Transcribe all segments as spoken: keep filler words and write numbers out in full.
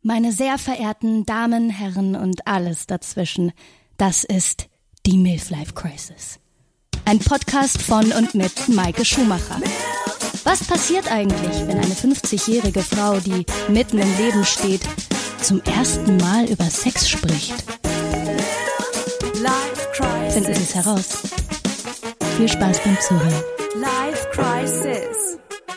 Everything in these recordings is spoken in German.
Meine sehr verehrten Damen, Herren und alles dazwischen, das ist die Milf Life Crisis. Ein Podcast von und mit Maike Schumacher. Was passiert eigentlich, wenn eine fünfzigjährige Frau, die mitten im Leben steht, zum ersten Mal über Sex spricht? Finden Sie es heraus. Viel Spaß beim Zuhören. Life Crisis.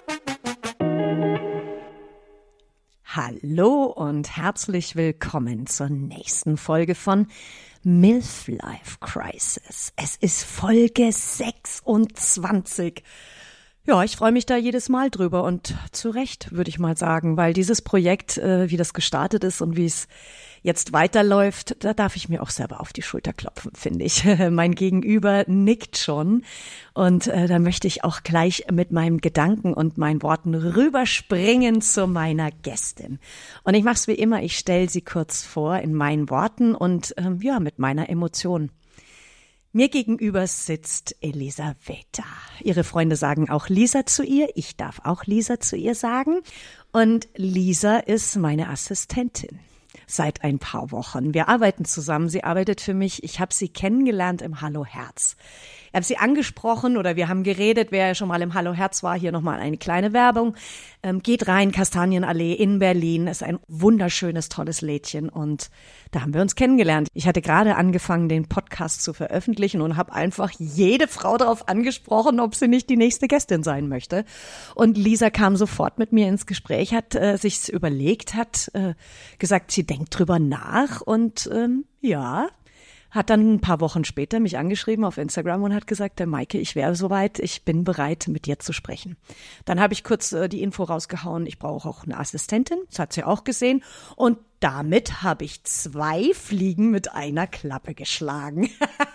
Hallo und herzlich willkommen zur nächsten Folge von Milf Life Crisis. Es ist Folge sechsundzwanzig. Ja, ich freue mich da jedes Mal drüber und zu Recht, würde ich mal sagen, weil dieses Projekt, äh, wie das gestartet ist und wie es jetzt weiterläuft, da darf ich mir auch selber auf die Schulter klopfen, finde ich. Mein Gegenüber nickt schon und äh, da möchte ich auch gleich mit meinen Gedanken und meinen Worten rüberspringen zu meiner Gästin. Und ich mache es wie immer, ich stelle sie kurz vor in meinen Worten und ähm, ja, mit meiner Emotion. Mir gegenüber sitzt Elisaveta. Ihre Freunde sagen auch Lisa zu ihr. Ich darf auch Lisa zu ihr sagen. Und Lisa ist meine Assistentin seit ein paar Wochen. Wir arbeiten zusammen. Sie arbeitet für mich. Ich habe sie kennengelernt im Hallo Herz. Ich habe sie angesprochen oder wir haben geredet. Wer schon mal im Hallo Herz war, hier nochmal eine kleine Werbung. Ähm, geht rein, Kastanienallee in Berlin. Ist ein wunderschönes, tolles Lädchen und da haben wir uns kennengelernt. Ich hatte gerade angefangen, den Podcast zu veröffentlichen und habe einfach jede Frau darauf angesprochen, ob sie nicht die nächste Gästin sein möchte. Und Lisa kam sofort mit mir ins Gespräch, hat äh, sich's überlegt, hat äh, gesagt, sie denkt drüber nach und ähm, ja, hat dann ein paar Wochen später mich angeschrieben auf Instagram und hat gesagt, der Maike, ich wäre soweit, ich bin bereit, mit dir zu sprechen. Dann habe ich kurz äh, die Info rausgehauen, ich brauche auch eine Assistentin, das hat sie auch gesehen und damit habe ich zwei Fliegen mit einer Klappe geschlagen.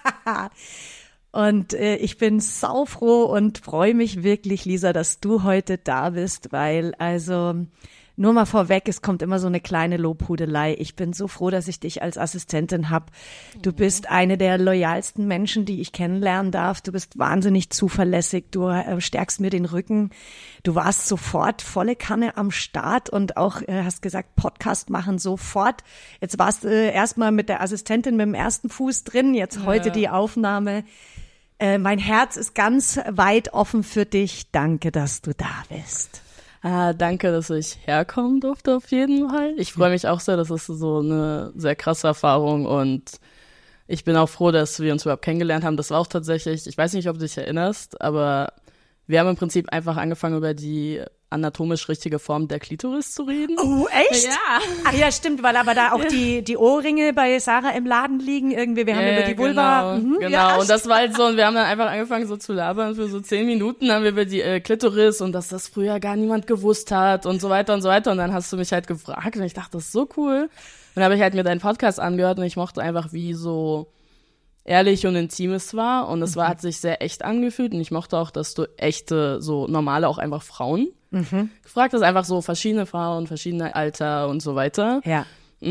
Und äh, ich bin saufroh und freue mich wirklich, Lisa, dass du heute da bist, weil also nur mal vorweg, es kommt immer so eine kleine Lobhudelei. Ich bin so froh, dass ich dich als Assistentin habe. Du bist eine der loyalsten Menschen, die ich kennenlernen darf. Du bist wahnsinnig zuverlässig. Du äh, stärkst mir den Rücken. Du warst sofort volle Kanne am Start und auch äh, hast gesagt, Podcast machen sofort. Jetzt warst du äh, erstmal mit der Assistentin mit dem ersten Fuß drin. Jetzt ja. Heute die Aufnahme. Äh, mein Herz ist ganz weit offen für dich. Danke, dass du da bist. Ah, danke, dass ich herkommen durfte auf jeden Fall. Ich freue mich auch sehr, das ist so eine sehr krasse Erfahrung und ich bin auch froh, dass wir uns überhaupt kennengelernt haben. Das war auch tatsächlich, ich weiß nicht, ob du dich erinnerst, aber wir haben im Prinzip einfach angefangen, über die anatomisch richtige Form der Klitoris zu reden. Oh, echt? Ja. Ach ja, stimmt, weil aber da auch die die Ohrringe bei Sarah im Laden liegen irgendwie. Wir haben ja, über die Vulva. Genau, mhm, genau. Ja, und das war halt so, und wir haben dann einfach angefangen so zu labern. Für so zehn Minuten haben wir über die äh, Klitoris und dass das früher gar niemand gewusst hat und so weiter und so weiter. Und dann hast du mich halt gefragt und ich dachte, das ist so cool. Und dann habe ich halt mir deinen Podcast angehört und ich mochte einfach, wie so ehrlich und intim es war. Und es war, hat sich sehr echt angefühlt. Und ich mochte auch, dass du echte, so normale, auch einfach Frauen mhm. gefragt hast. Einfach so verschiedene Frauen, verschiedene Alter und so weiter. Ja.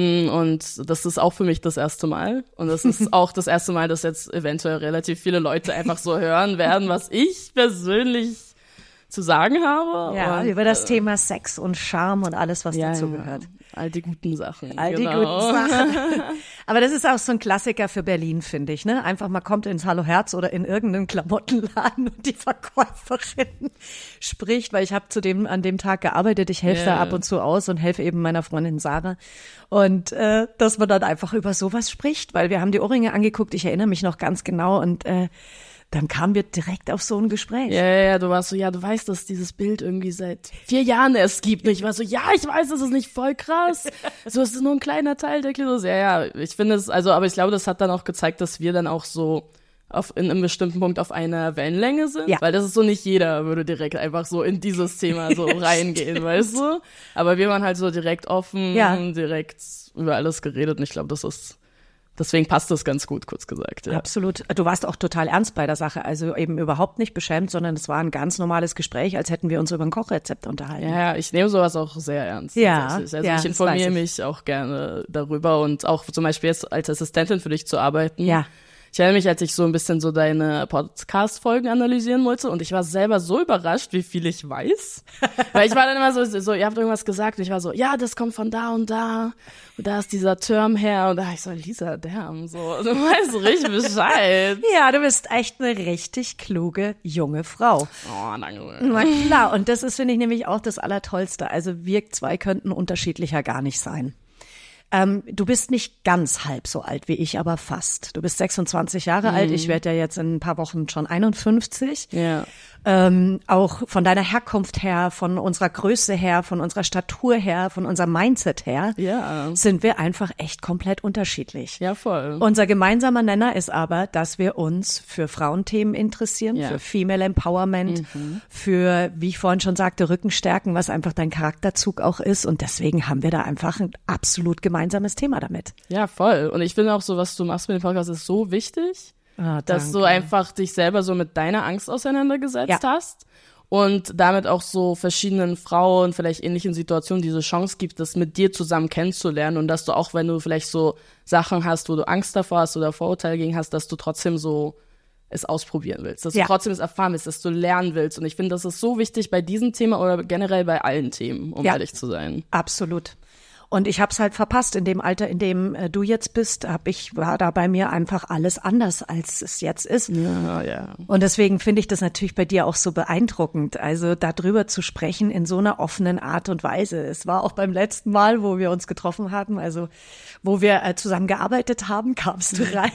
Und das ist auch für mich das erste Mal. Und das ist auch das erste Mal, dass jetzt eventuell relativ viele Leute einfach so hören werden, was ich persönlich zu sagen habe. Ja, und, über das äh, Thema Sex und Charme und alles, was ja, dazu ja. gehört. All die guten Sachen. All die genau. guten Sachen. Aber das ist auch so ein Klassiker für Berlin, finde ich, ne? Einfach, man kommt ins Hallo Herz oder in irgendeinen Klamottenladen und die Verkäuferin spricht, weil ich habe zu dem, an dem Tag gearbeitet, ich helfe yeah. da ab und zu aus und helfe eben meiner Freundin Sarah. Und äh, dass man dann einfach über sowas spricht, weil wir haben die Ohrringe angeguckt, ich erinnere mich noch ganz genau und äh, dann kamen wir direkt auf so ein Gespräch. Ja, ja, ja, du warst so, ja, du weißt, dass dieses Bild irgendwie seit vier Jahren erst gibt. Und ich war so, ja, ich weiß, das ist nicht voll krass. So, es ist nur ein kleiner Teil der Klitoris. Ja, ja, ich finde es, also, aber ich glaube, das hat dann auch gezeigt, dass wir dann auch so auf, in einem bestimmten Punkt auf einer Wellenlänge sind. Ja. Weil das ist so, nicht jeder würde direkt einfach so in dieses Thema so reingehen, weißt du? Aber wir waren halt so direkt offen, ja. direkt über alles geredet. Und ich glaube, das ist, deswegen passt das ganz gut, kurz gesagt. Ja. Absolut. Du warst auch total ernst bei der Sache, also eben überhaupt nicht beschämt, sondern es war ein ganz normales Gespräch, als hätten wir uns über ein Kochrezept unterhalten. Ja, ich nehme sowas auch sehr ernst. Ja, also ja, ich informiere ich. mich auch gerne darüber und auch zum Beispiel jetzt als Assistentin für dich zu arbeiten. Ja. Ich erinnere mich, als ich so ein bisschen so deine Podcast-Folgen analysieren wollte und ich war selber so überrascht, wie viel ich weiß. Weil ich war dann immer so, so, ihr habt irgendwas gesagt und ich war so, ja, das kommt von da und da und da ist dieser Term her und da war ich so, Lisa, damn, so, du weißt richtig Bescheid. Ja, du bist echt eine richtig kluge junge Frau. Oh, danke. Na klar, und das ist, finde ich, nämlich auch das Allertollste. Also wir zwei könnten unterschiedlicher gar nicht sein. Ähm, du bist nicht ganz halb so alt wie ich, aber fast. Du bist sechsundzwanzig Jahre mhm. alt. Ich werde ja jetzt in ein paar Wochen schon einundfünfzig. Ja. Ähm, auch von deiner Herkunft her, von unserer Größe her, von unserer Statur her, von unserem Mindset her, ja. sind wir einfach echt komplett unterschiedlich. Ja, voll. Unser gemeinsamer Nenner ist aber, dass wir uns für Frauenthemen interessieren, ja. für Female Empowerment, mhm. für, wie ich vorhin schon sagte, Rückenstärken, was einfach dein Charakterzug auch ist. Und deswegen haben wir da einfach ein absolut gemeinsames Thema damit. Ja, voll. Und ich finde auch so, was du machst mit dem Podcast, ist so wichtig. Ah, dass du einfach dich selber so mit deiner Angst auseinandergesetzt ja. hast und damit auch so verschiedenen Frauen, vielleicht ähnlichen Situationen diese Chance gibt, das mit dir zusammen kennenzulernen und dass du auch, wenn du vielleicht so Sachen hast, wo du Angst davor hast oder Vorurteile gegen hast, dass du trotzdem so es ausprobieren willst, dass ja. du trotzdem es erfahren willst, dass du lernen willst. Und ich finde, das ist so wichtig bei diesem Thema oder generell bei allen Themen, um ja. ehrlich zu sein. Absolut. Und ich habe es halt verpasst. In dem Alter, in dem äh, du jetzt bist, hab ich war da bei mir einfach alles anders, als es jetzt ist. Ja, ja. Und deswegen finde ich das natürlich bei dir auch so beeindruckend, also darüber zu sprechen in so einer offenen Art und Weise. Es war auch beim letzten Mal, wo wir uns getroffen haben, also wo wir äh, zusammen gearbeitet haben, kamst du rein.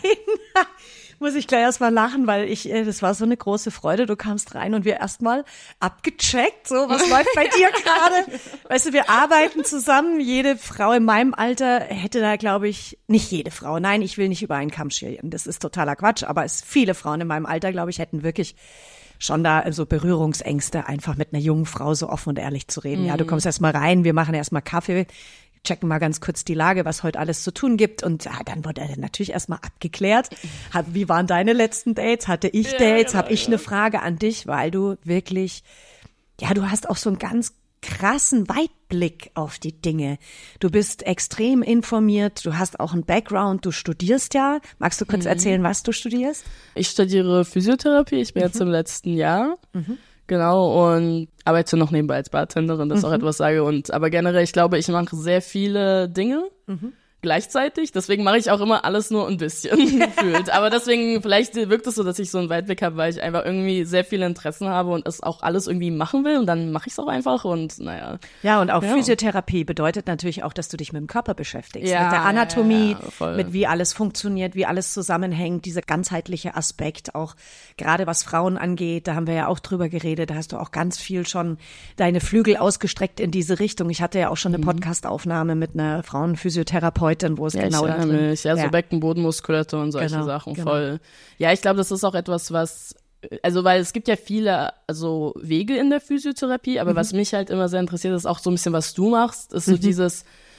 Muss ich gleich erst mal lachen, weil ich, das war so eine große Freude. Du kamst rein und wir erst mal abgecheckt, so, was läuft bei dir gerade? Weißt du, wir arbeiten zusammen. Jede Frau in meinem Alter hätte da, glaube ich, nicht jede Frau. Nein, ich will nicht über einen Kamm scheren. Das ist totaler Quatsch. Aber es viele Frauen in meinem Alter, glaube ich, hätten wirklich schon da so Berührungsängste, einfach mit einer jungen Frau so offen und ehrlich zu reden. Mhm. Ja, du kommst erst mal rein, wir machen erst mal Kaffee, checken mal ganz kurz die Lage, was heute alles zu tun gibt. Und ja, dann wurde er natürlich erstmal abgeklärt. Wie waren deine letzten Dates? Hatte ich ja, Dates? genau, Habe ich ja. eine Frage an dich, weil du wirklich, ja, du hast auch so einen ganz krassen Weitblick auf die Dinge. Du bist extrem informiert, du hast auch einen Background, du studierst ja. Magst du kurz mhm. erzählen, was du studierst? Ich studiere Physiotherapie, ich bin mhm. jetzt im letzten Jahr. Mhm. Genau, und arbeite noch nebenbei als Bartenderin, dass ich mhm. auch etwas sage. Und aber generell, ich glaube, ich mache sehr viele Dinge mhm. gleichzeitig. Deswegen mache ich auch immer alles nur ein bisschen gefühlt. Aber deswegen, vielleicht wirkt es so, dass ich so einen Weitblick habe, weil ich einfach irgendwie sehr viele Interessen habe und es auch alles irgendwie machen will. Und dann mache ich es auch einfach und naja. Ja, und auch ja. Physiotherapie bedeutet natürlich auch, dass du dich mit dem Körper beschäftigst. Ja, mit der Anatomie, ja, ja, mit wie alles funktioniert, wie alles zusammenhängt, dieser ganzheitliche Aspekt, auch gerade was Frauen angeht, da haben wir ja auch drüber geredet, da hast du auch ganz viel schon deine Flügel ausgestreckt in diese Richtung. Ich hatte ja auch schon eine mhm. Podcast-Aufnahme mit einer Frauenphysiotherapeutin, wo es ja, genau ich darum geht. Ja, so ja. Beckenbodenmuskulatur und solche genau, Sachen, genau. voll. Ja, ich glaube, das ist auch etwas, was, also weil es gibt ja viele also Wege in der Physiotherapie, aber mhm. was mich halt immer sehr interessiert, ist auch so ein bisschen, was du machst, ist so mhm. dieses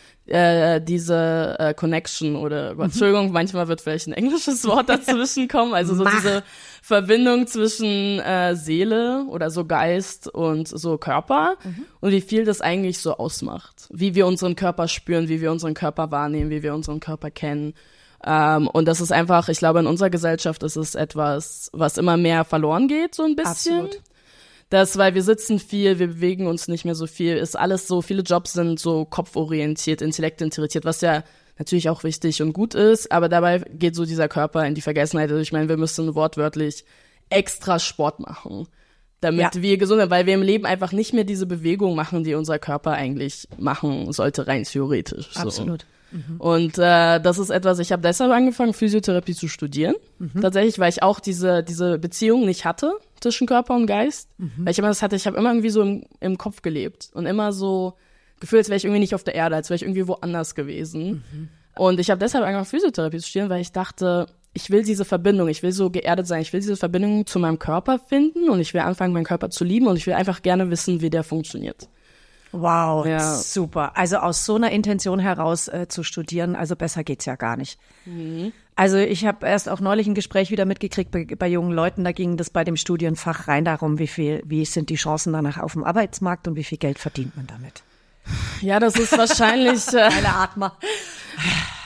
Äh, diese äh, Connection oder mhm. Entschuldigung, manchmal wird vielleicht ein englisches Wort dazwischen kommen, also so Mach. diese Verbindung zwischen äh, Seele oder so Geist und so Körper mhm. und wie viel das eigentlich so ausmacht, wie wir unseren Körper spüren, wie wir unseren Körper wahrnehmen, wie wir unseren Körper kennen. Ähm, und das ist einfach, ich glaube, in unserer Gesellschaft ist es etwas, was immer mehr verloren geht, so ein bisschen. Absolut. Das, weil wir sitzen viel, wir bewegen uns nicht mehr so viel, ist alles so, viele Jobs sind so kopforientiert, intellektinteressiert, was ja natürlich auch wichtig und gut ist, aber dabei geht so dieser Körper in die Vergessenheit. Also ich meine, wir müssen wortwörtlich extra Sport machen, damit ja. wir gesund sind, weil wir im Leben einfach nicht mehr diese Bewegung machen, die unser Körper eigentlich machen sollte, rein theoretisch. So. Absolut. Mhm. Und äh, das ist etwas, ich habe deshalb angefangen, Physiotherapie zu studieren. Mhm. Tatsächlich, weil ich auch diese diese Beziehung nicht hatte zwischen Körper und Geist. Mhm. Weil ich immer das hatte, ich habe immer irgendwie so im, im Kopf gelebt und immer so gefühlt, als wäre ich irgendwie nicht auf der Erde, als wäre ich irgendwie woanders gewesen. Mhm. Und ich habe deshalb angefangen, Physiotherapie zu studieren, weil ich dachte, ich will diese Verbindung, ich will so geerdet sein, ich will diese Verbindung zu meinem Körper finden und ich will anfangen, meinen Körper zu lieben und ich will einfach gerne wissen, wie der funktioniert. Wow, ja. super. Also aus so einer Intention heraus äh, zu studieren, also besser geht's ja gar nicht. Mhm. Also ich habe erst auch neulich ein Gespräch wieder mitgekriegt bei, bei jungen Leuten, da ging das bei dem Studienfach rein darum, wie viel, wie sind die Chancen danach auf dem Arbeitsmarkt und wie viel Geld verdient man damit. Ja, das ist wahrscheinlich äh, eine Atmer.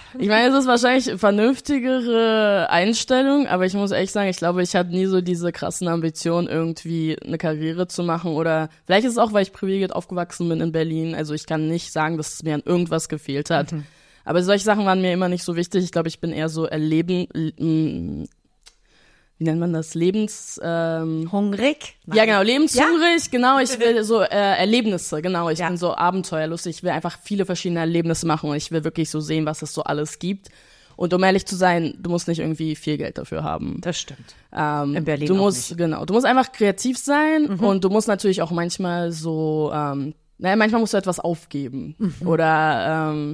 Ich meine, es ist wahrscheinlich eine vernünftigere Einstellung, aber ich muss echt sagen, ich glaube, ich hatte nie so diese krassen Ambitionen, irgendwie eine Karriere zu machen oder vielleicht ist es auch, weil ich privilegiert aufgewachsen bin in Berlin. Also ich kann nicht sagen, dass es mir an irgendwas gefehlt hat. Mhm. Aber solche Sachen waren mir immer nicht so wichtig. Ich glaube, ich bin eher so erleben, wie nennt man das? Lebens... Ähm, Hungrig? Nein. Ja, genau, lebenshungrig, ja? Genau. Ich will so äh, Erlebnisse, genau. Ich ja. bin so abenteuerlustig. Ich will einfach viele verschiedene Erlebnisse machen und ich will wirklich so sehen, was es so alles gibt. Und um ehrlich zu sein, du musst nicht irgendwie viel Geld dafür haben. Das stimmt. Ähm, in Berlin du auch musst, nicht. Genau, du musst einfach kreativ sein mhm. und du musst natürlich auch manchmal so, ähm, naja, manchmal musst du etwas aufgeben. Mhm. Oder, ähm,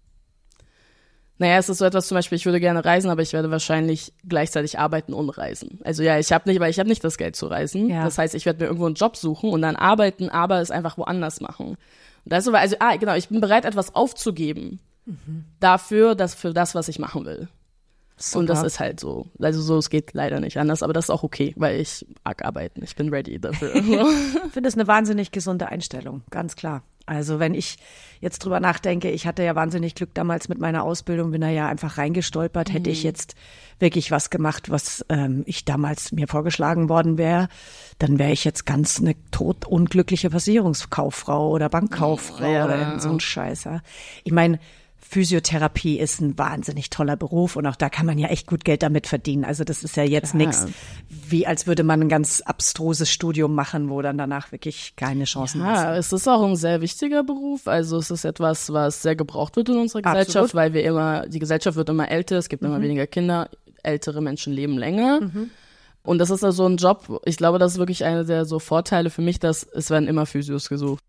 naja, es ist so etwas zum Beispiel, ich würde gerne reisen, aber ich werde wahrscheinlich gleichzeitig arbeiten und reisen. Also ja, ich habe nicht, weil ich habe nicht das Geld zu reisen. Ja. Das heißt, ich werde mir irgendwo einen Job suchen und dann arbeiten, aber es einfach woanders machen. Und das ist so, also, ah, genau, ich bin bereit, etwas aufzugeben. Mhm. Dafür, dass, für das, was ich machen will. Super. Und das ist halt so. Also so, es geht leider nicht anders, aber das ist auch okay, weil ich mag arbeiten. Ich bin ready dafür. Ich finde das eine wahnsinnig gesunde Einstellung, ganz klar. Also wenn ich jetzt drüber nachdenke, ich hatte ja wahnsinnig Glück damals mit meiner Ausbildung, bin da ja einfach reingestolpert, hätte mhm. ich jetzt wirklich was gemacht, was ähm, ich damals mir vorgeschlagen worden wäre, dann wäre ich jetzt ganz eine totunglückliche Versicherungskauffrau oder Bankkauffrau ja, oder ja. so ein Scheißer. Ich meine, Physiotherapie ist ein wahnsinnig toller Beruf und auch da kann man ja echt gut Geld damit verdienen. Also das ist ja jetzt ja. nichts, wie als würde man ein ganz abstruses Studium machen, wo dann danach wirklich keine Chancen ja, sind. Es ist auch ein sehr wichtiger Beruf. Also es ist etwas, was sehr gebraucht wird in unserer Gesellschaft, Absolut. Weil wir immer, die Gesellschaft wird immer älter, es gibt mhm. immer weniger Kinder, ältere Menschen leben länger. Mhm. Und das ist also ein Job, ich glaube, das ist wirklich einer der so Vorteile für mich, dass es werden immer Physios gesucht.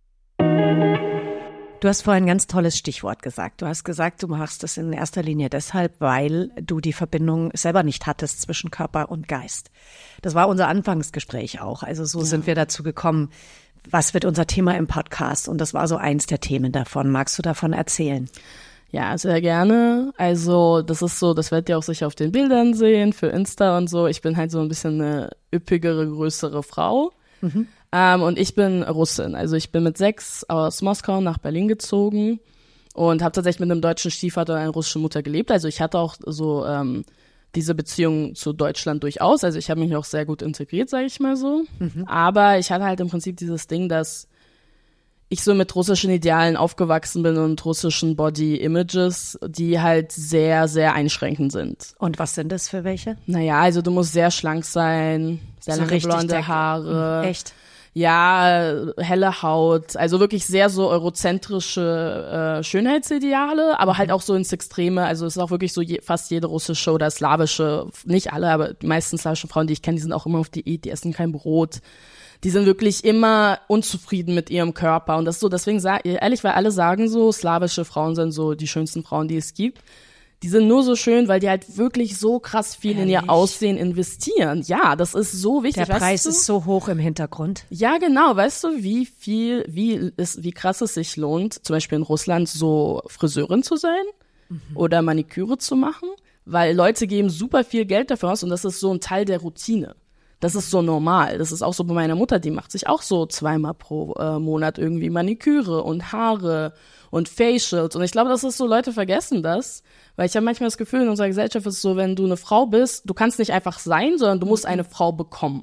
Du hast vorhin ein ganz tolles Stichwort gesagt. Du hast gesagt, du machst das in erster Linie deshalb, weil du die Verbindung selber nicht hattest zwischen Körper und Geist. Das war unser Anfangsgespräch auch. Also so ja. sind wir dazu gekommen. Was wird unser Thema im Podcast? Und das war so eins der Themen davon. Magst du davon erzählen? Ja, sehr gerne. Also das ist so, das werdet ihr auch sicher auf den Bildern sehen für Insta und so. Ich bin halt so ein bisschen eine üppigere, größere Frau. Mhm. Ähm, und ich bin Russin, also ich bin mit sechs aus Moskau nach Berlin gezogen und habe tatsächlich mit einem deutschen Stiefvater und einer russischen Mutter gelebt. Also ich hatte auch so ähm, diese Beziehung zu Deutschland durchaus. Also ich habe mich auch sehr gut integriert, sage ich mal so. Mhm. Aber ich hatte halt im Prinzip dieses Ding, dass ich so mit russischen Idealen aufgewachsen bin und russischen Body-Images, die halt sehr, sehr einschränkend sind. Und was sind das für welche? Naja, also du musst sehr schlank sein, sehr so lange blonde dick. Haare. Echt? Ja, helle Haut, also wirklich sehr so eurozentrische äh, Schönheitsideale, aber halt auch so ins Extreme, also es ist auch wirklich so je, fast jede russische oder slawische, nicht alle, aber die meisten slawischen Frauen, die ich kenne, die sind auch immer auf Diät, die essen kein Brot, die sind wirklich immer unzufrieden mit ihrem Körper und das ist so, deswegen sag, ehrlich, weil alle sagen so, slawische Frauen sind so die schönsten Frauen, die es gibt. Die sind nur so schön, weil die halt wirklich so krass viel Ehrlich? in ihr Aussehen investieren. Ja, das ist so wichtig. Der Preis weißt du? ist so hoch im Hintergrund. Ja, genau. Weißt du, wie viel, wie ist, wie krass es sich lohnt, zum Beispiel in Russland so Friseurin zu sein mhm. oder Maniküre zu machen? Weil Leute geben super viel Geld dafür aus und das ist so ein Teil der Routine. Das ist so normal. Das ist auch so bei meiner Mutter, die macht sich auch so zweimal pro äh, Monat irgendwie Maniküre und Haare und Facials. Und ich glaube, das ist so, Leute vergessen das. Weil ich habe manchmal das Gefühl, in unserer Gesellschaft ist es so, wenn du eine Frau bist, du kannst nicht einfach sein, sondern du musst eine Frau bekommen.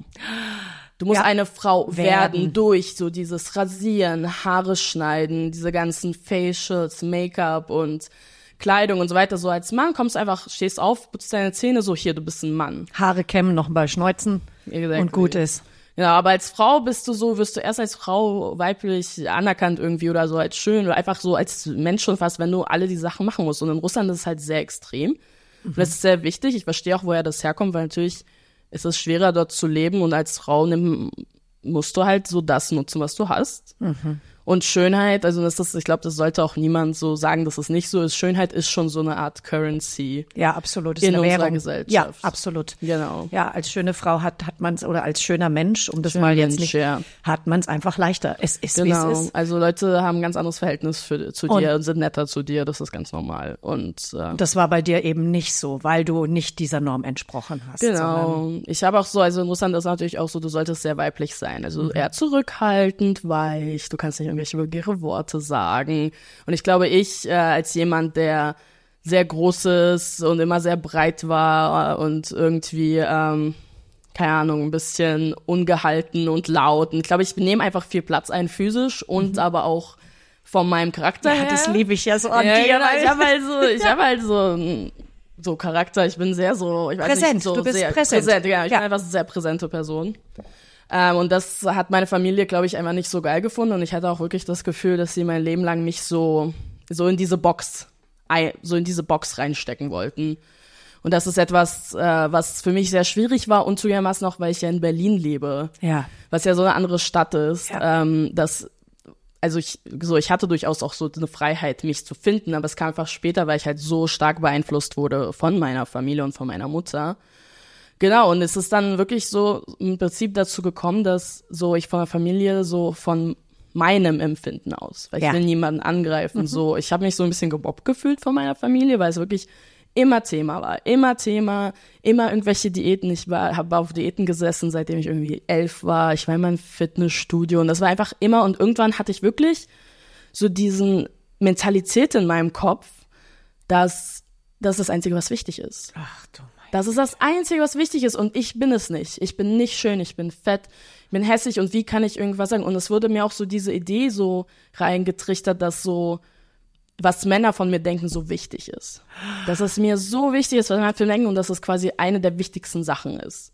Du musst ja, eine Frau werden. werden durch so dieses Rasieren, Haare schneiden, diese ganzen Facials, Make-up und Kleidung und so weiter. So als Mann kommst du einfach, stehst auf, putzt deine Zähne, so hier, du bist ein Mann. Haare kämmen, noch mal schneuzen exactly. und gut ist. Ja, aber als Frau bist du so, wirst du erst als Frau weiblich anerkannt irgendwie oder so als schön oder einfach so als Mensch schon fast, wenn du alle die Sachen machen musst. Und in Russland ist es halt sehr extrem. Mhm. Und das ist sehr wichtig. Ich verstehe auch, woher das herkommt, weil natürlich ist es schwerer, dort zu leben und als Frau nimm, musst du halt so das nutzen, was du hast. Mhm. Und Schönheit, also das ist, ich glaube, das sollte auch niemand so sagen, dass es nicht so ist. Schönheit ist schon so eine Art Currency. Ja, absolut. Ist in eine unserer Währung. Gesellschaft. Ja, absolut. Genau. Ja, als schöne Frau hat hat man es oder als schöner Mensch, um das Schöner mal jetzt Mensch, nicht, ja. hat man es einfach leichter. Es ist genau. wie es ist. Also Leute haben ein ganz anderes Verhältnis für, zu und dir und sind netter zu dir. Das ist ganz normal. Und äh, das war bei dir eben nicht so, weil du nicht dieser Norm entsprochen hast. Genau. Ich habe auch so, also in Russland ist natürlich auch so, du solltest sehr weiblich sein. Also mhm. eher zurückhaltend, weich. Du kannst nicht irgendwelche vulgäre Worte sagen. Und ich glaube, ich äh, als jemand, der sehr Großes und immer sehr breit war und irgendwie, ähm, keine Ahnung, ein bisschen ungehalten und laut. Und ich glaube, ich nehme einfach viel Platz ein, physisch und mhm. aber auch von meinem Charakter ja, her. Das liebe ich ja so an ja, dir. Genau. Ich habe halt so, ich ja. habe halt so so Charakter. Ich bin sehr so, ich weiß präsent. nicht, so du bist sehr präsent. präsent. Ja, ich ja. bin einfach eine sehr präsente Person. Ähm, und das hat meine Familie, glaube ich, einfach nicht so geil gefunden. Und ich hatte auch wirklich das Gefühl, dass sie mein Leben lang mich so so in diese Box, so in diese Box reinstecken wollten. Und das ist etwas, äh, was für mich sehr schwierig war und zugegebenermaßen auch, weil ich ja in Berlin lebe, ja. was ja so eine andere Stadt ist. Ja. Ähm, das, also ich, so ich hatte durchaus auch so eine Freiheit, mich zu finden, aber es kam einfach später, weil ich halt so stark beeinflusst wurde von meiner Familie und von meiner Mutter. Genau, und es ist dann wirklich so im Prinzip dazu gekommen, dass so ich von der Familie so von meinem Empfinden aus, weil ich ja. will niemanden angreifen, mhm. so. Ich habe mich so ein bisschen gemobbt gefühlt von meiner Familie, weil es wirklich immer Thema war, immer Thema, immer irgendwelche Diäten. Ich war, habe auf Diäten gesessen, seitdem ich irgendwie elf war. Ich war immer im Fitnessstudio und das war einfach immer und irgendwann hatte ich wirklich so diesen Mentalität in meinem Kopf, dass das ist das Einzige, was wichtig ist. Ach du. Das ist das Einzige, was wichtig ist und ich bin es nicht. Ich bin nicht schön, ich bin fett, ich bin hässlich und wie kann ich irgendwas sagen? Und es wurde mir auch so diese Idee so reingetrichtert, dass so, was Männer von mir denken, so wichtig ist. Dass es mir so wichtig ist, was Männer von mir denken und dass es quasi eine der wichtigsten Sachen ist.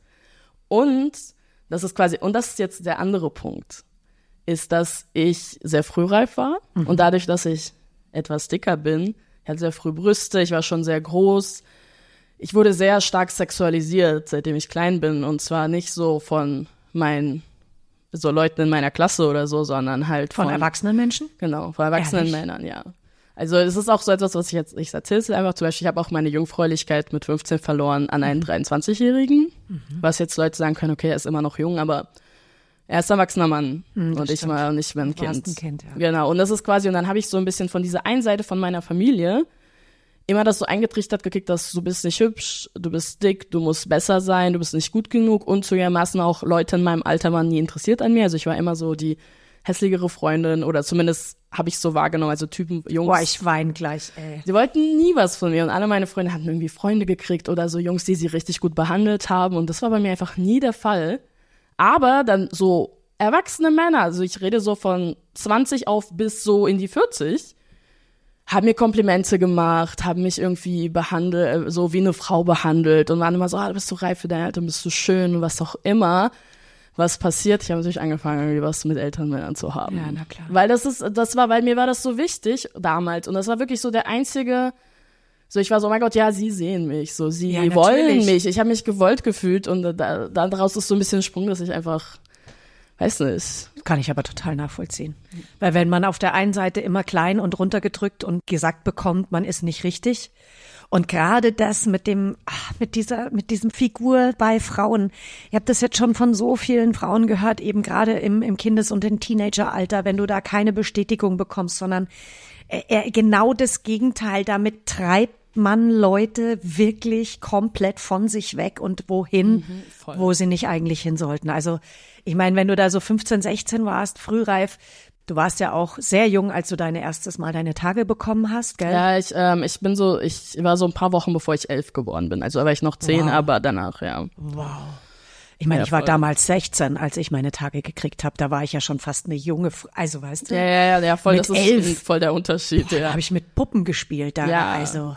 Und das ist quasi, und das ist jetzt der andere Punkt, ist, dass ich sehr frühreif war mhm. und dadurch, dass ich etwas dicker bin, ich hatte sehr früh Brüste, ich war schon sehr groß. Ich wurde sehr stark sexualisiert, seitdem ich klein bin. Und zwar nicht so von meinen, so Leuten in meiner Klasse oder so, sondern halt von, von erwachsenen Menschen? Genau, von erwachsenen Ehrlich? Männern, ja. Also es ist auch so etwas, was ich jetzt, ich erzähle es einfach, zum Beispiel, ich habe auch meine Jungfräulichkeit mit fünfzehn verloren an einen mhm. dreiundzwanzigjährigen, mhm. was jetzt Leute sagen können, okay, er ist immer noch jung, aber er ist ein erwachsener Mann mhm, und ich stimmt. mal und ich bin ein du Kind. Ein kind ja. Genau, und das ist quasi, und dann habe ich so ein bisschen von dieser einen Seite von meiner Familie immer das so eingetrichtert gekriegt, dass du bist nicht hübsch, du bist dick, du musst besser sein, du bist nicht gut genug und zugegebenermaßen auch Leute in meinem Alter waren nie interessiert an mir. Also ich war immer so die hässlichere Freundin oder zumindest habe ich so wahrgenommen, also Typen, Jungs. Boah, ich weine gleich, ey. Sie wollten nie was von mir und alle meine Freunde hatten irgendwie Freunde gekriegt oder so Jungs, die sie richtig gut behandelt haben und das war bei mir einfach nie der Fall. Aber dann so erwachsene Männer, also ich rede so von zwanzig auf bis so in die vierzig, haben mir Komplimente gemacht, haben mich irgendwie behandelt, so wie eine Frau behandelt und waren immer so, ah, du bist so reif für dein Alter, bist du schön und was auch immer. Was passiert? Ich habe natürlich angefangen, irgendwie was mit älteren Männern zu haben. Ja, na klar. Weil das ist, das war, weil mir war das so wichtig damals und das war wirklich so der einzige, so ich war so, oh mein Gott, ja, sie sehen mich, so sie ja, wollen mich. Ich habe mich gewollt gefühlt und da, daraus ist so ein bisschen ein Sprung, dass ich einfach, weiß nicht. Kann ich aber total nachvollziehen. Weil wenn man auf der einen Seite immer klein und runtergedrückt und gesagt bekommt, man ist nicht richtig. Und gerade das mit dem, ach, mit dieser, mit diesem Figur bei Frauen. Ihr habt das jetzt schon von so vielen Frauen gehört, eben gerade im, im Kindes- und im Teenageralter, wenn du da keine Bestätigung bekommst, sondern äh, genau das Gegenteil. Damit treibt man Leute wirklich komplett von sich weg und wohin, mhm, wo sie nicht eigentlich hin sollten. Also, ich meine, wenn du da so fünfzehn, sechzehn warst, frühreif, du warst ja auch sehr jung, als du deine erstes Mal deine Tage bekommen hast, gell? Ja, ich, ähm, ich bin so, ich war so ein paar Wochen, bevor ich elf geworden bin. Also da war ich noch zehn, wow. aber danach, ja. Wow. Ich meine, ja, ich war voll. damals sechzehn, als ich meine Tage gekriegt habe. Da war ich ja schon fast eine junge, F- also weißt du? Ja, ja, ja, ja voll, mit das ist elf. voll der Unterschied, Boah, ja. Da habe ich mit Puppen gespielt, da Ja. also.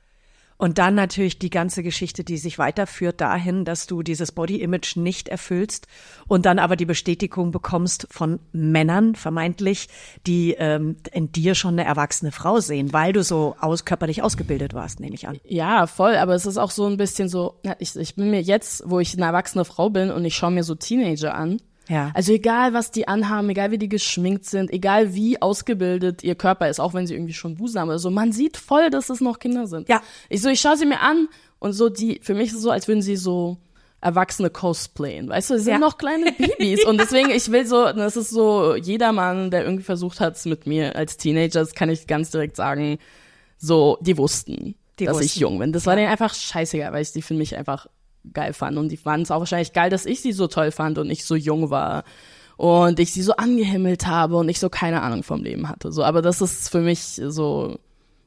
Und dann natürlich die ganze Geschichte, die sich weiterführt dahin, dass du dieses Body-Image nicht erfüllst und dann aber die Bestätigung bekommst von Männern, vermeintlich, die ähm, in dir schon eine erwachsene Frau sehen, weil du so aus, körperlich ausgebildet warst, nehme ich an. Ja, voll, aber es ist auch so ein bisschen so, ich, ich bin mir jetzt, wo ich eine erwachsene Frau bin und ich schaue mir so Teenager an, Ja. also egal, was die anhaben, egal wie die geschminkt sind, egal wie ausgebildet ihr Körper ist, auch wenn sie irgendwie schon Busen haben oder so, man sieht voll, dass es noch Kinder sind. Ja. Ich so, ich schaue sie mir an und so die, für mich ist es so, als würden sie so Erwachsene cosplayen, weißt du, sie sind Ja. noch kleine Babys und deswegen, ich will so, das ist so, jeder Mann, der irgendwie versucht hat es mit mir als Teenager, das kann ich ganz direkt sagen, so, die wussten, Die dass wussten. ich jung bin. Das war denen einfach scheißegal, weil ich die für mich einfach geil fand und die fanden es auch wahrscheinlich geil, dass ich sie so toll fand und ich so jung war und ich sie so angehimmelt habe und ich so keine Ahnung vom Leben hatte. So, aber das ist für mich so,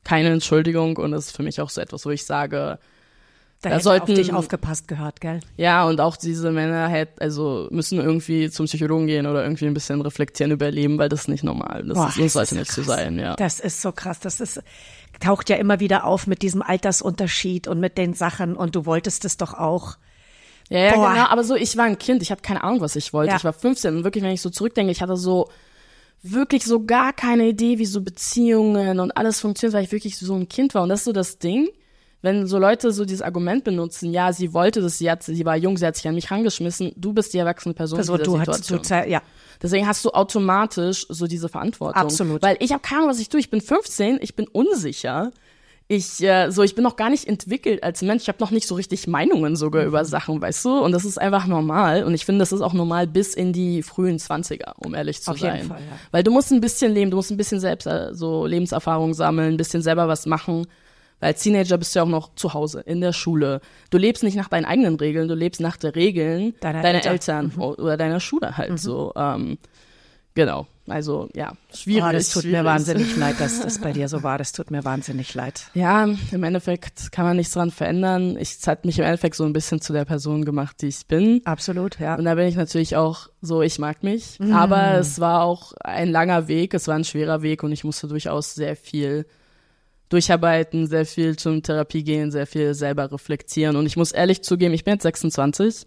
keine Entschuldigung und das ist für mich auch so etwas, wo ich sage, Da, da hätte sollten, auf dich aufgepasst gehört, gell? ja, und auch diese Männer halt, also müssen irgendwie zum Psychologen gehen oder irgendwie ein bisschen reflektieren über ihr Leben, weil das ist nicht normal. Das, Boah, ist, das sollte ist nicht so so krass. sein, ja. Das ist so krass. Das ist, taucht ja immer wieder auf mit diesem Altersunterschied und mit den Sachen und du wolltest es doch auch. Ja, ja, Boah. genau, aber so, ich war ein Kind, ich habe keine Ahnung, was ich wollte. Ja. Ich war fünfzehn und wirklich, wenn ich so zurückdenke, ich hatte so wirklich so gar keine Idee, wie so Beziehungen und alles funktioniert, weil ich wirklich so ein Kind war. Und das ist so das Ding, wenn so Leute so dieses Argument benutzen, ja, sie wollte das, sie hat, sie war jung, sie hat sich an mich rangeschmissen, du bist die erwachsene Person Also in dieser du hast, Situation. du, ja. Deswegen hast du automatisch so diese Verantwortung. Absolut. Weil ich habe keine Ahnung, was ich tue. Ich bin fünfzehn, ich bin unsicher. Ich äh, so, ich bin noch gar nicht entwickelt als Mensch. Ich habe noch nicht so richtig Meinungen sogar Mhm. über Sachen, weißt du? Und das ist einfach normal. Und ich finde, das ist auch normal bis in die frühen Zwanziger, um ehrlich zu Auf sein. jeden Fall, ja. Weil du musst ein bisschen leben, du musst ein bisschen selbst äh, so Lebenserfahrung sammeln, ein bisschen selber was machen. Weil als Teenager bist du ja auch noch zu Hause, in der Schule. Du lebst nicht nach deinen eigenen Regeln, du lebst nach der Regeln Deiner deiner Eltern. Eltern, oder deiner Schule halt so. Ähm, genau, also ja, schwierig. Oh, das tut schwierig. mir wahnsinnig leid, dass das bei dir so war. Das tut mir wahnsinnig leid. Ja, im Endeffekt kann man nichts dran verändern. Ich, es hat mich im Endeffekt so ein bisschen zu der Person gemacht, die ich bin. Absolut, ja. Und da bin ich natürlich auch so, ich mag mich. Aber es war auch ein langer Weg, es war ein schwerer Weg und ich musste durchaus sehr viel durcharbeiten, sehr viel zum Therapie gehen, sehr viel selber reflektieren. Und ich muss ehrlich zugeben, ich bin jetzt sechsundzwanzig.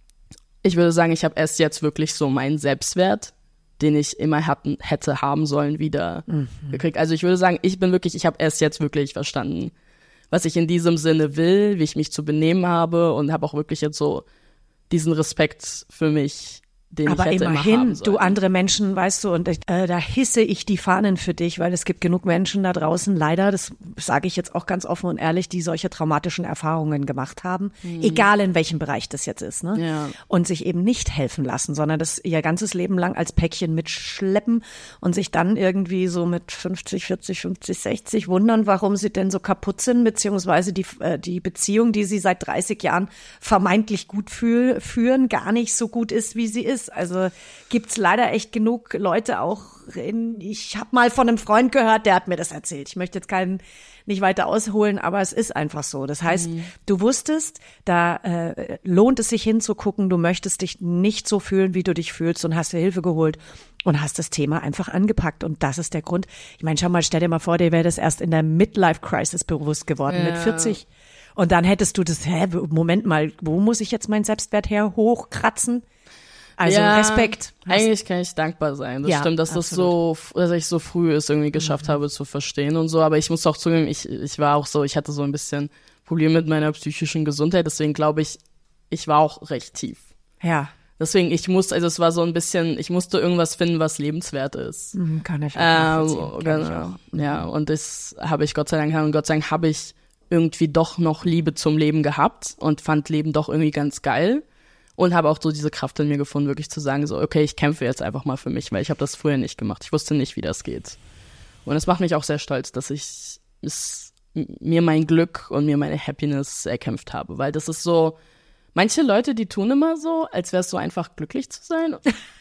Ich würde sagen, ich habe erst jetzt wirklich so meinen Selbstwert, den ich immer hatten, hätte haben sollen, wieder mhm. gekriegt. Also ich würde sagen, ich bin wirklich, ich habe erst jetzt wirklich verstanden, was ich in diesem Sinne will, wie ich mich zu benehmen habe und habe auch wirklich jetzt so diesen Respekt für mich, den Aber ich hätte immerhin, immer haben sollen. du andere Menschen, weißt du, und äh, da hisse ich die Fahnen für dich, weil es gibt genug Menschen da draußen, leider, das sage ich jetzt auch ganz offen und ehrlich, die solche traumatischen Erfahrungen gemacht haben, mhm. egal in welchem Bereich das jetzt ist, ne? Ja. Und sich eben nicht helfen lassen, sondern das ihr ganzes Leben lang als Päckchen mitschleppen und sich dann irgendwie so mit fünfzig, vierzig, fünfzig, sechzig wundern, warum sie denn so kaputt sind, beziehungsweise die, äh, die Beziehung, die sie seit dreißig Jahren vermeintlich gut fühl, führen, gar nicht so gut ist, wie sie ist. Also gibt's leider echt genug Leute auch in, ich habe mal von einem Freund gehört, der hat mir das erzählt. Ich möchte jetzt keinen nicht weiter ausholen, aber es ist einfach so. Das heißt, mhm. du wusstest, da äh, lohnt es sich hinzugucken, du möchtest dich nicht so fühlen, wie du dich fühlst und hast dir Hilfe geholt und hast das Thema einfach angepackt. Und das ist der Grund. Ich meine, schau mal, stell dir mal vor, dir wäre das erst in der Midlife-Crisis bewusst geworden, ja. mit vierzig. Und dann hättest du das, hä, Moment mal, wo muss ich jetzt meinen Selbstwert her hochkratzen? Also ja, Respekt. Eigentlich kann ich dankbar sein. Das ja, stimmt, dass absolut. das so, dass ich so früh es irgendwie geschafft mhm. habe zu verstehen und so. Aber ich muss auch zugeben, ich, ich war auch so, ich hatte so ein bisschen Probleme mit meiner psychischen Gesundheit. Deswegen glaube ich, ich war auch recht tief. Ja. Deswegen, ich musste, also es war so ein bisschen, ich musste irgendwas finden, was lebenswert ist. Mhm, kann ich auch ähm, kann genau. ich auch. Ja, und das habe ich Gott sei Dank, und Gott sei Dank habe ich irgendwie doch noch Liebe zum Leben gehabt und fand Leben doch irgendwie ganz geil. Und habe auch so diese Kraft in mir gefunden, wirklich zu sagen, so, okay, ich kämpfe jetzt einfach mal für mich, weil ich habe das früher nicht gemacht. Ich wusste nicht, wie das geht. Und es macht mich auch sehr stolz, dass ich es, mir mein Glück und mir meine Happiness erkämpft habe. Weil das ist so, manche Leute, die tun immer so, als wäre es so einfach, glücklich zu sein.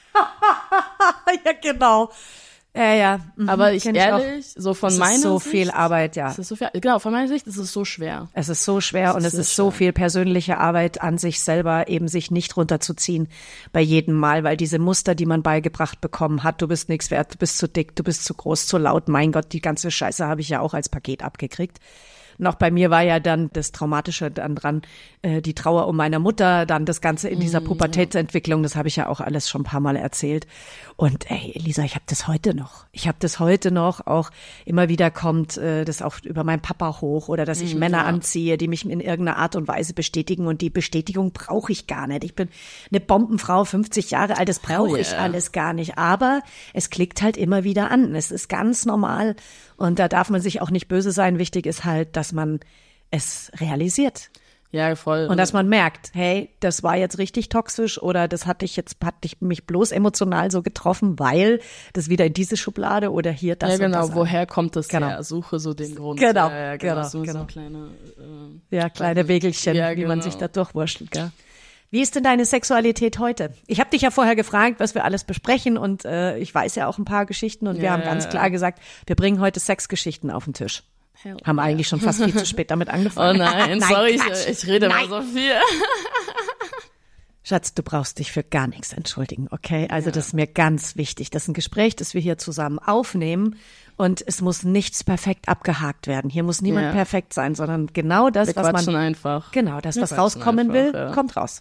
Ja, genau. Ja, ja. Mhm, aber ich ich ehrlich, so von es meiner ist so Sicht, viel Arbeit, ja. Es ist so viel, genau, von meiner Sicht ist es so schwer. Es ist so schwer es und ist es ist schwer. so viel persönliche Arbeit an sich selber, eben sich nicht runterzuziehen bei jedem Mal, weil diese Muster, die man beigebracht bekommen hat, du bist nichts wert, du bist zu dick, du bist zu groß, zu laut, mein Gott, die ganze Scheiße habe ich ja auch als Paket abgekriegt. Und auch bei mir war ja dann das Traumatische dann dran, äh, die Trauer um meiner Mutter, dann das Ganze in dieser Pubertätsentwicklung, das habe ich ja auch alles schon ein paar Mal erzählt. Und ey, Elisa, ich habe das heute noch. Ich habe das heute noch, auch immer wieder kommt äh, das auch über meinen Papa hoch oder dass ich Mhm, Männer ja. anziehe, die mich in irgendeiner Art und Weise bestätigen und die Bestätigung brauche ich gar nicht. Ich bin eine Bombenfrau, fünfzig Jahre alt, das brauche Hell ich yeah. alles gar nicht. Aber es klickt halt immer wieder an. Es ist ganz normal und da darf man sich auch nicht böse sein. Wichtig ist halt, dass man es realisiert. Ja, voll. Und dass man merkt, hey, das war jetzt richtig toxisch oder das hatte ich jetzt, hat dich mich bloß emotional so getroffen, weil das wieder in diese Schublade oder hier das ja, und genau, das woher kommt das Genau. her? Suche so den Grund. Genau, ja, ja, genau. genau, So, genau. so kleine, äh, Ja, kleine Wägelchen, ja, wie man genau. sich da durchwurschtelt, gell? Wie ist denn deine Sexualität heute? Ich habe dich ja vorher gefragt, was wir alles besprechen und äh, ich weiß ja auch ein paar Geschichten und wir Ja, haben ganz ja, klar ja. gesagt, wir bringen heute Sexgeschichten auf den Tisch. Hell Haben yeah. eigentlich schon fast viel zu spät damit Oh angefangen. nein, Nein, sorry, Quatsch. ich, ich rede Nein. immer so viel. Schatz, du brauchst dich für gar nichts entschuldigen, okay? Also das ist mir ganz wichtig. Das ist ein Gespräch, das wir hier zusammen aufnehmen und es muss nichts perfekt abgehakt werden. Hier muss niemand Ja. perfekt sein, sondern genau das, Wir was quatschen man einfach. genau das, Wir was quatschen rauskommen einfach, will, ja. kommt raus.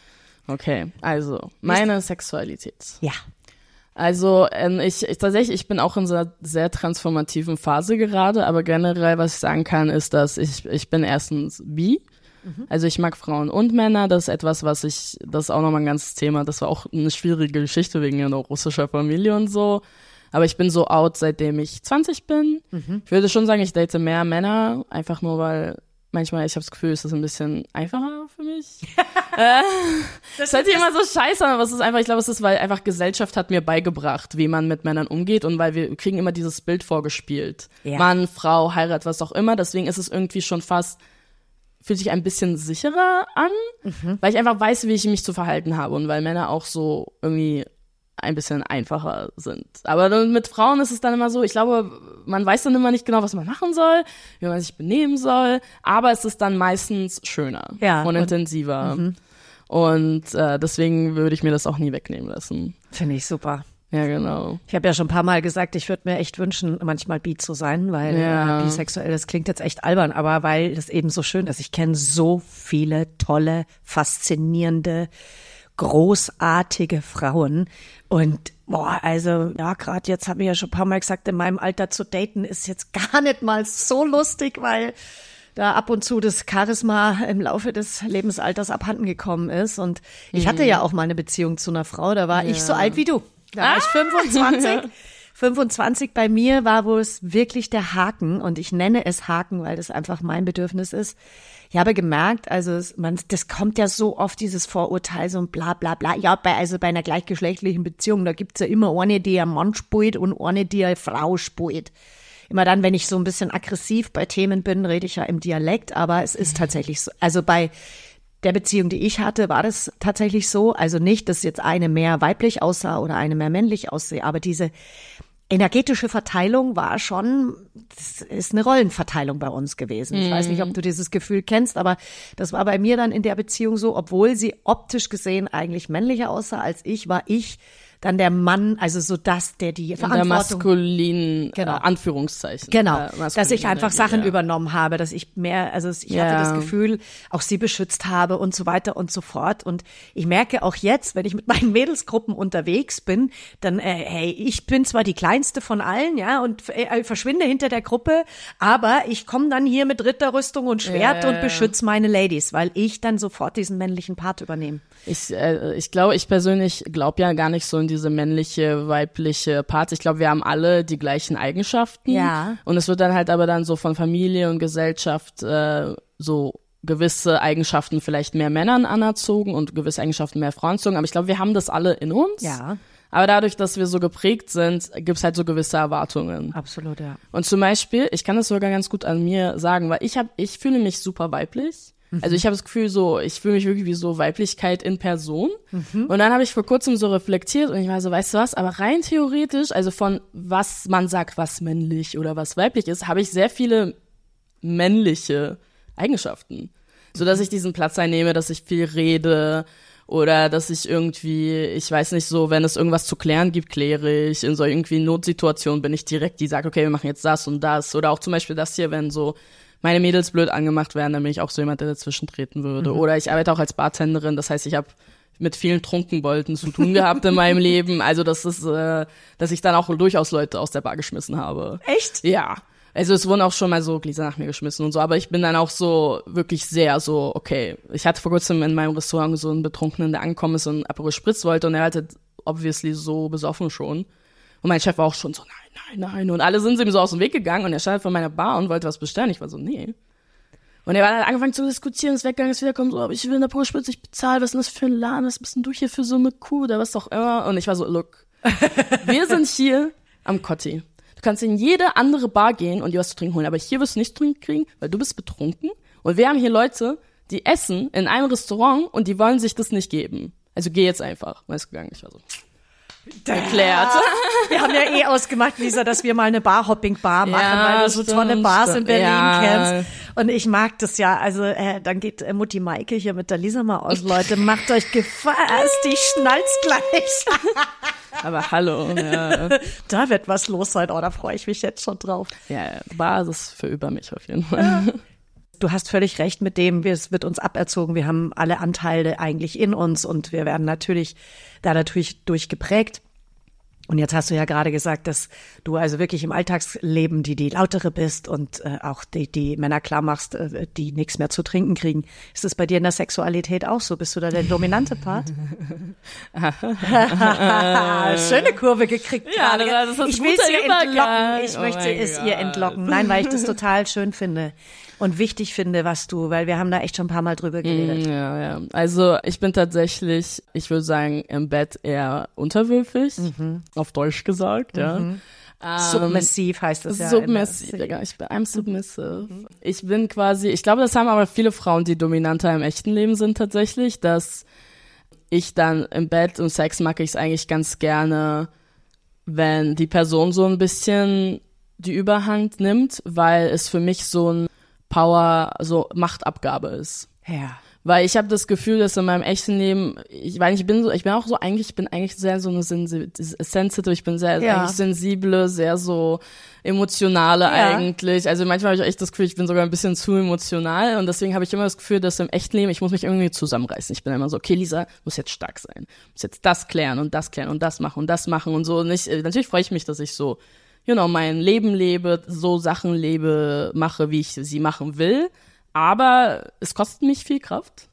Okay, also meine Sexualität. Ja. Also ähm, ich, ich tatsächlich, ich bin auch in so einer sehr transformativen Phase gerade, aber generell, was ich sagen kann, ist, dass ich ich bin erstens bi. Also ich mag Frauen und Männer, das ist etwas, was ich, das ist auch nochmal ein ganzes Thema, das war auch eine schwierige Geschichte wegen einer russischer Familie und so, aber ich bin so out, seitdem ich zwanzig bin. Mhm. Ich würde schon sagen, ich date mehr Männer, einfach nur, weil manchmal, ich habe das Gefühl, es ist ein bisschen einfacher für mich. äh, das hört sich immer so scheiße an, aber es ist einfach, ich glaube, es ist, weil einfach Gesellschaft hat mir beigebracht, wie man mit Männern umgeht und weil wir kriegen immer dieses Bild vorgespielt. Ja. Mann, Frau, Heirat, was auch immer, deswegen ist es irgendwie schon fast fühlt sich ein bisschen sicherer an, mhm. weil ich einfach weiß, wie ich mich zu verhalten habe und weil Männer auch so irgendwie ein bisschen einfacher sind. Aber dann mit Frauen ist es dann immer so, ich glaube, man weiß dann immer nicht genau, was man machen soll, wie man sich benehmen soll, aber es ist dann meistens schöner Ja, und, und intensiver. Mhm. Und äh, deswegen würde ich mir das auch nie wegnehmen lassen. Finde ich super. Ja, genau. Ich habe ja schon ein paar Mal gesagt, ich würde mir echt wünschen, manchmal bi zu sein, weil Ja. äh, bisexuell, das klingt jetzt echt albern, aber weil das eben so schön ist. Ich kenne so viele tolle, faszinierende, großartige Frauen und boah, also ja, gerade jetzt habe ich ja schon ein paar Mal gesagt, in meinem Alter zu daten ist jetzt gar nicht mal so lustig, weil da ab und zu das Charisma im Laufe des Lebensalters abhanden gekommen ist und ich hatte ja auch mal eine Beziehung zu einer Frau, da war Ja. ich so alt wie du. Da war ich fünfundzwanzig. fünfundzwanzig bei mir war wohl es wirklich der Haken und ich nenne es Haken, weil das einfach mein Bedürfnis ist. Ich habe gemerkt, also es, man, das kommt ja so oft, dieses Vorurteil, so ein bla bla bla. Ja, bei, also bei einer gleichgeschlechtlichen Beziehung, da gibt's ja immer eine, die ein Mann spielt und eine, die eine Frau spielt. Immer dann, wenn ich so ein bisschen aggressiv bei Themen bin, rede ich ja im Dialekt, aber es ist tatsächlich so. Also bei der Beziehung, die ich hatte, war das tatsächlich so. Also nicht, dass jetzt eine mehr weiblich aussah oder eine mehr männlich aussah, aber diese energetische Verteilung war schon, das ist eine Rollenverteilung bei uns gewesen. Ich weiß nicht, ob du dieses Gefühl kennst, aber das war bei mir dann in der Beziehung so, obwohl sie optisch gesehen eigentlich männlicher aussah als ich, war ich dann der Mann, also so das, der die Verantwortung... Der maskulinen, Genau. äh, Anführungszeichen. Genau, äh, maskulinen dass ich einfach Energie, Sachen ja. übernommen habe, dass ich mehr, also ich Ja. hatte das Gefühl, auch sie beschützt habe und so weiter und so fort. Und ich merke auch jetzt, wenn ich mit meinen Mädelsgruppen unterwegs bin, dann, äh, hey, ich bin zwar die kleinste von allen, ja, und äh, verschwinde hinter der Gruppe, aber ich komme dann hier mit Ritterrüstung und Schwert Ja. und beschütze meine Ladies, weil ich dann sofort diesen männlichen Part übernehme. Ich, äh, ich glaube, ich persönlich glaube ja gar nicht so in diese männliche, weibliche Parts. Ich glaube, wir haben alle die gleichen Eigenschaften. Ja. Und es wird dann halt aber dann so von Familie und Gesellschaft äh, so gewisse Eigenschaften vielleicht mehr Männern anerzogen und gewisse Eigenschaften mehr Frauen zogen. Aber ich glaube, wir haben das alle in uns. Ja. Aber dadurch, dass wir so geprägt sind, gibt's halt so gewisse Erwartungen. Absolut, ja. Und zum Beispiel, ich kann das sogar ganz gut an mir sagen, weil ich hab, ich fühle mich super weiblich. Also ich habe das Gefühl so, ich fühle mich wirklich wie so Weiblichkeit in Person. Mhm. Und dann habe ich vor kurzem so reflektiert und ich war so, weißt du was, aber rein theoretisch, also von was man sagt, was männlich oder was weiblich ist, habe ich sehr viele männliche Eigenschaften. So dass ich diesen Platz einnehme, dass ich viel rede oder dass ich irgendwie, ich weiß nicht so, wenn es irgendwas zu klären gibt, kläre ich. In so irgendwie Notsituationen bin ich direkt, die sagt, okay, wir machen jetzt das und das. Oder auch zum Beispiel das hier, wenn so meine Mädels blöd angemacht werden, dann bin ich auch so jemand, der dazwischen treten würde. Mhm. Oder ich arbeite auch als Bartenderin, das heißt, ich habe mit vielen Trunkenbolden zu tun gehabt in meinem Leben. Also das ist, äh, dass ich dann auch durchaus Leute aus der Bar geschmissen habe. Echt? Ja. Also es wurden auch schon mal so Gläser nach mir geschmissen und so, aber ich bin dann auch so wirklich sehr so, okay. Ich hatte vor kurzem in meinem Restaurant so einen Betrunkenen, der angekommen ist und Aperol Spritz wollte und er hatte obviously so besoffen schon. Und mein Chef war auch schon so, nein, nein, nein. Und alle sind ihm so aus dem Weg gegangen und er stand vor meiner Bar und wollte was bestellen. Ich war so, nee. Und er war dann angefangen zu diskutieren, ist weggegangen, ist wiedergekommen, so, aber ich will eine Aperol Spritz, ich bezahle, was ist denn das für ein Laden, was bist denn du hier für so eine Kuh oder was auch immer. Und ich war so, look, wir sind hier am Kotti. Du kannst in jede andere Bar gehen und dir was zu trinken holen, aber hier wirst du nichts zu trinken kriegen, weil du bist betrunken. Und wir haben hier Leute, die essen in einem Restaurant und die wollen sich das nicht geben. Also geh jetzt einfach. Und er ist gegangen, ich war so... geklärt. Wir haben ja eh ausgemacht, Lisa, dass wir mal eine Barhopping-Bar machen, Ja, weil du so stimmt, tolle Bars stimmt. in Berlin Ja. kennst. Und ich mag das ja. Also äh, dann geht äh, Mutti Maike hier mit der Lisa mal aus, Leute. Macht euch gefasst, die schnallt's gleich. Aber hallo, ja. Da wird was los sein. Oh, da freue ich mich jetzt schon drauf. Ja, Basis für über mich auf jeden Fall. Du hast völlig recht mit dem, wir- es wird uns aberzogen. Wir haben alle Anteile eigentlich in uns und wir werden natürlich da natürlich durchgeprägt. Und jetzt hast du ja gerade gesagt, dass du also wirklich im Alltagsleben die, die lautere bist und äh, auch die, die Männer klar machst, äh, die nichts mehr zu trinken kriegen. Ist das bei dir in der Sexualität auch so? Bist du da der dominante Part? Schöne Kurve gekriegt Ja, gerade. das- das ist ich will guter sie Übergang. entlocken. Ich Oh möchte mein es Gott. ihr entlocken. Nein, weil ich das total schön finde und wichtig finde, was du, weil wir haben da echt schon ein paar Mal drüber geredet. Ja, ja. Also ich bin tatsächlich, ich würde sagen, im Bett eher unterwürfig, auf Deutsch gesagt, ja. Ähm, Submissiv heißt das ja. Submissiv, ja, ich bin, I'm submissive. Ich bin quasi, ich glaube, das haben aber viele Frauen, die dominanter im echten Leben sind tatsächlich, dass ich dann im Bett und Sex mag ich es eigentlich ganz gerne, wenn die Person so ein bisschen die Überhand nimmt, weil es für mich so ein Power, so Machtabgabe ist. Ja. Weil ich habe das Gefühl, dass in meinem echten Leben, ich weiß nicht, ich bin so, ich bin auch so eigentlich, ich bin eigentlich sehr so eine sensi- sensitive, ich bin sehr Ja. eigentlich sensible, sehr so emotionale Ja. eigentlich. Also manchmal habe ich echt das Gefühl, ich bin sogar ein bisschen zu emotional und deswegen habe ich immer das Gefühl, dass im echten Leben, ich muss mich irgendwie zusammenreißen. Ich bin immer so, okay, Lisa, muss jetzt stark sein, muss jetzt das klären und das klären und das machen und das machen und so. Und ich, natürlich freue ich mich, dass ich so, you know, mein Leben lebe, so Sachen lebe, mache, wie ich sie machen will. Aber es kostet mich viel Kraft.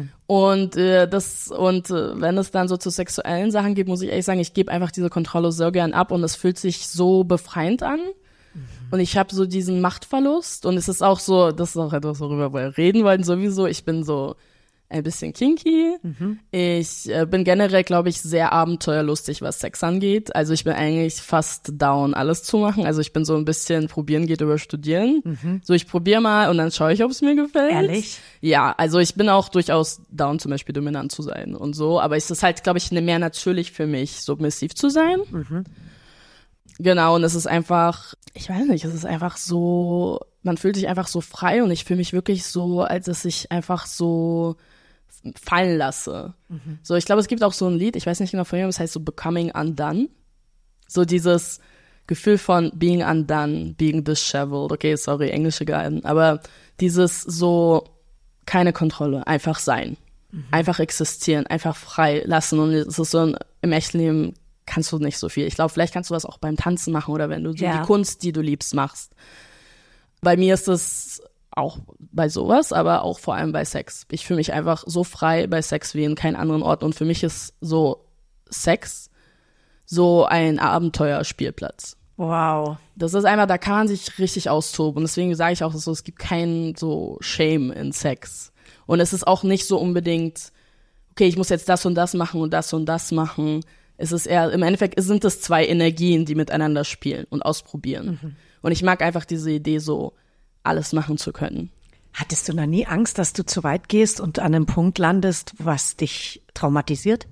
Und äh, das und äh, wenn es dann so zu sexuellen Sachen geht, muss ich ehrlich sagen, ich gebe einfach diese Kontrolle so gern ab und es fühlt sich so befreiend an. Und ich habe so diesen Machtverlust und es ist auch so, das ist auch etwas, worüber wir reden wollten sowieso. Ich bin so ein bisschen kinky. Ich äh, bin generell, glaube ich, sehr abenteuerlustig, was Sex angeht. Also ich bin eigentlich fast down, alles zu machen. Also ich bin so ein bisschen, probieren geht über studieren. So, ich probiere mal und dann schaue ich, ob es mir gefällt. Ehrlich? Ja, also ich bin auch durchaus down, zum Beispiel dominant zu sein und so. Aber es ist halt, glaube ich, mehr natürlich für mich, submissiv zu sein. Genau, und es ist einfach, ich weiß nicht, es ist einfach so, man fühlt sich einfach so frei und ich fühle mich wirklich so, als dass ich einfach so fallen lasse. So, ich glaube, es gibt auch so ein Lied, ich weiß nicht genau von wem, das heißt so Becoming Undone. So dieses Gefühl von being undone, being disheveled. Okay, sorry, englische Guiden. Aber dieses so, keine Kontrolle, einfach sein. Einfach existieren, einfach frei lassen. Und es ist so, ein, im echten Leben kannst du nicht so viel. Ich glaube, vielleicht kannst du das auch beim Tanzen machen oder wenn du so Ja. die Kunst, die du liebst, machst. Bei mir ist es auch bei sowas, aber auch vor allem bei Sex. Ich fühle mich einfach so frei bei Sex wie in keinem anderen Ort. Und für mich ist so Sex so ein Abenteuerspielplatz. Wow. Das ist einfach, da kann man sich richtig austoben. Und deswegen sage ich auch so, es gibt keinen so Shame in Sex. Und es ist auch nicht so unbedingt, okay, ich muss jetzt das und das machen und das und das machen. Es ist eher, im Endeffekt sind es zwei Energien, die miteinander spielen und ausprobieren. Und ich mag einfach diese Idee, so alles machen zu können. Hattest du noch nie Angst, dass du zu weit gehst und an einem Punkt landest, was dich traumatisiert?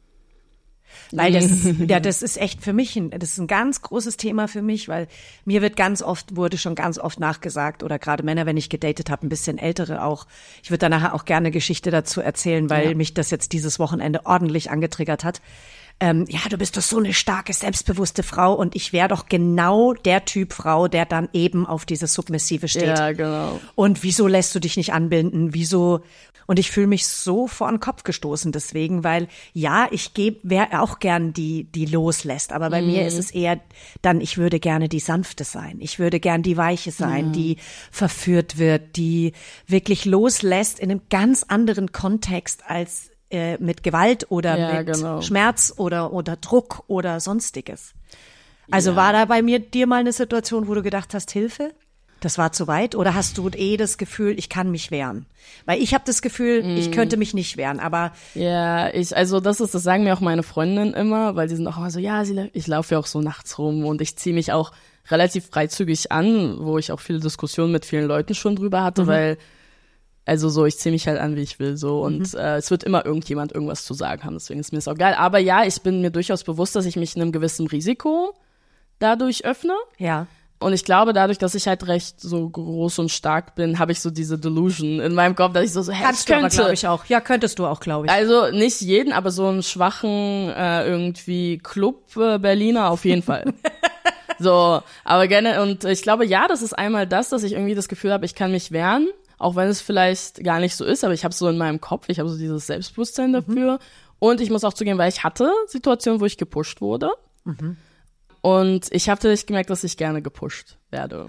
Weil das, ja, das ist echt für mich, ein, das ist ein ganz großes Thema für mich, weil mir wird ganz oft, wurde schon ganz oft nachgesagt, oder gerade Männer, wenn ich gedatet habe, ein bisschen ältere auch. Ich würde da nachher auch gerne Geschichte dazu erzählen, weil Ja. mich das jetzt dieses Wochenende ordentlich angetriggert hat. Ähm, ja, du bist doch so eine starke, selbstbewusste Frau und ich wäre doch genau der Typ Frau, der dann eben auf dieses Submissive steht. Ja, genau. Und wieso lässt du dich nicht anbinden? Wieso? Und ich fühle mich so vor den Kopf gestoßen deswegen, weil ja, ich gebe, wäre auch gern die, die loslässt. Aber bei mir ist es eher dann, ich würde gerne die Sanfte sein. Ich würde gern die Weiche sein, Ja. die verführt wird, die wirklich loslässt in einem ganz anderen Kontext als äh, mit Gewalt oder Ja, mit genau. Schmerz oder, oder Druck oder sonstiges. Also Ja. war da bei mir dir mal eine Situation, wo du gedacht hast, Hilfe? Das war zu weit? Oder hast du eh das Gefühl, ich kann mich wehren? Weil ich habe das Gefühl, Mm. ich könnte mich nicht wehren, aber Ja, ich, also das ist, das sagen mir auch meine Freundinnen immer, weil die sind auch immer so, ja, sie, ich laufe ja auch so nachts rum und ich ziehe mich auch relativ freizügig an, wo ich auch viele Diskussionen mit vielen Leuten schon drüber hatte, Mhm. weil Also so, ich ziehe mich halt an, wie ich will, so. Und mhm. äh, es wird immer irgendjemand irgendwas zu sagen haben, deswegen ist mir das auch geil. Aber ja, ich bin mir durchaus bewusst, dass ich mich einem gewissen Risiko dadurch öffne. Ja. Und ich glaube, dadurch, dass ich halt recht so groß und stark bin, habe ich so diese Delusion in meinem Kopf, dass ich so, so hey, Kannst ich könnte. du aber, glaube ich, auch. Ja, könntest du auch, glaube ich. Also nicht jeden, aber so einen schwachen äh, irgendwie Club äh, Berliner auf jeden Fall. So, aber gerne, und ich glaube, ja, das ist einmal das, dass ich irgendwie das Gefühl habe, ich kann mich wehren, auch wenn es vielleicht gar nicht so ist, aber ich habe so in meinem Kopf, ich habe so dieses Selbstbewusstsein dafür. Mhm. Und ich muss auch zugeben, weil ich hatte Situationen, wo ich gepusht wurde. Mhm. Und ich habe tatsächlich gemerkt, dass ich gerne gepusht werde.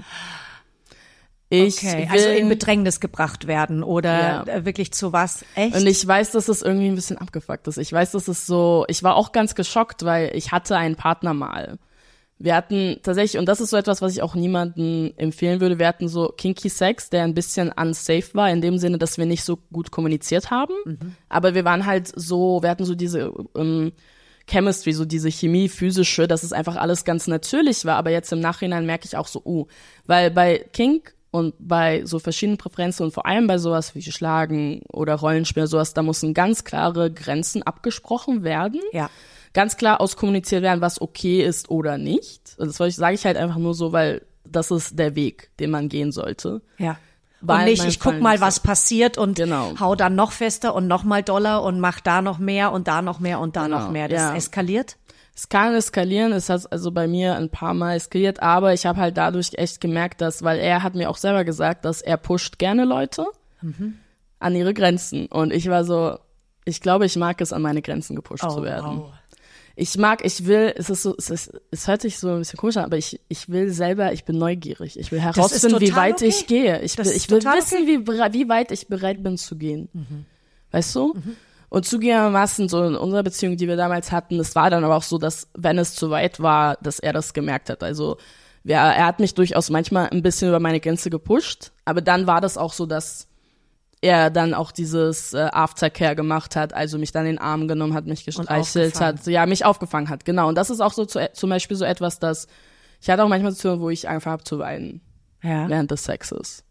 Ich okay, will, also in Bedrängnis gebracht werden oder ja. wirklich zu was? Echt? Und ich weiß, dass es irgendwie ein bisschen abgefuckt ist. Ich weiß, dass es so, ich war auch ganz geschockt, weil ich hatte einen Partner mal. Wir hatten tatsächlich, und das ist so etwas, was ich auch niemandem empfehlen würde, wir hatten so kinky Sex, der ein bisschen unsafe war, in dem Sinne, dass wir nicht so gut kommuniziert haben. Mhm. Aber wir waren halt so, wir hatten so diese ähm, Chemistry, so diese Chemie, physische, dass es einfach alles ganz natürlich war. Aber jetzt im Nachhinein merke ich auch so, uh, weil bei Kink und bei so verschiedenen Präferenzen und vor allem bei sowas wie Schlagen oder Rollenspiel, sowas, da müssen ganz klare Grenzen abgesprochen werden. Ja. Ganz klar auskommuniziert werden, was okay ist oder nicht. Das sage ich halt einfach nur so, weil das ist der Weg, den man gehen sollte. Ja. Und nicht, ich guck mal, was passiert und genau. hau dann noch fester und noch mal doller und mach da noch mehr und da noch mehr und da genau. noch mehr. Das ja. eskaliert? Es kann eskalieren, es hat also bei mir ein paar Mal eskaliert, aber ich habe halt dadurch echt gemerkt, dass, weil er hat mir auch selber gesagt, dass er pusht gerne Leute mhm. an ihre Grenzen. Und ich war so, ich glaube, ich mag es, an meine Grenzen gepusht oh, zu werden. Oh. Ich mag, ich will, es ist so, es ist, es hört sich so ein bisschen komisch an, aber ich, ich will selber, ich bin neugierig. Ich will herausfinden, wie weit okay. ich gehe. Ich das will, ich will wissen, okay. wie, wie weit ich bereit bin zu gehen. Mhm. Weißt du? Mhm. Und zugegebenermaßen so in unserer Beziehung, die wir damals hatten, es war dann aber auch so, dass, wenn es zu weit war, dass er das gemerkt hat. Also, wir, er hat mich durchaus manchmal ein bisschen über meine Grenze gepusht, aber dann war das auch so, dass er dann auch dieses äh, Aftercare gemacht hat, also mich dann in den Arm genommen hat, mich gestreichelt hat, ja, mich aufgefangen hat, genau. Und das ist auch so zu, zum Beispiel so etwas, dass ich hatte auch manchmal Situationen, wo ich einfach hab zu weinen ja. während des Sexes.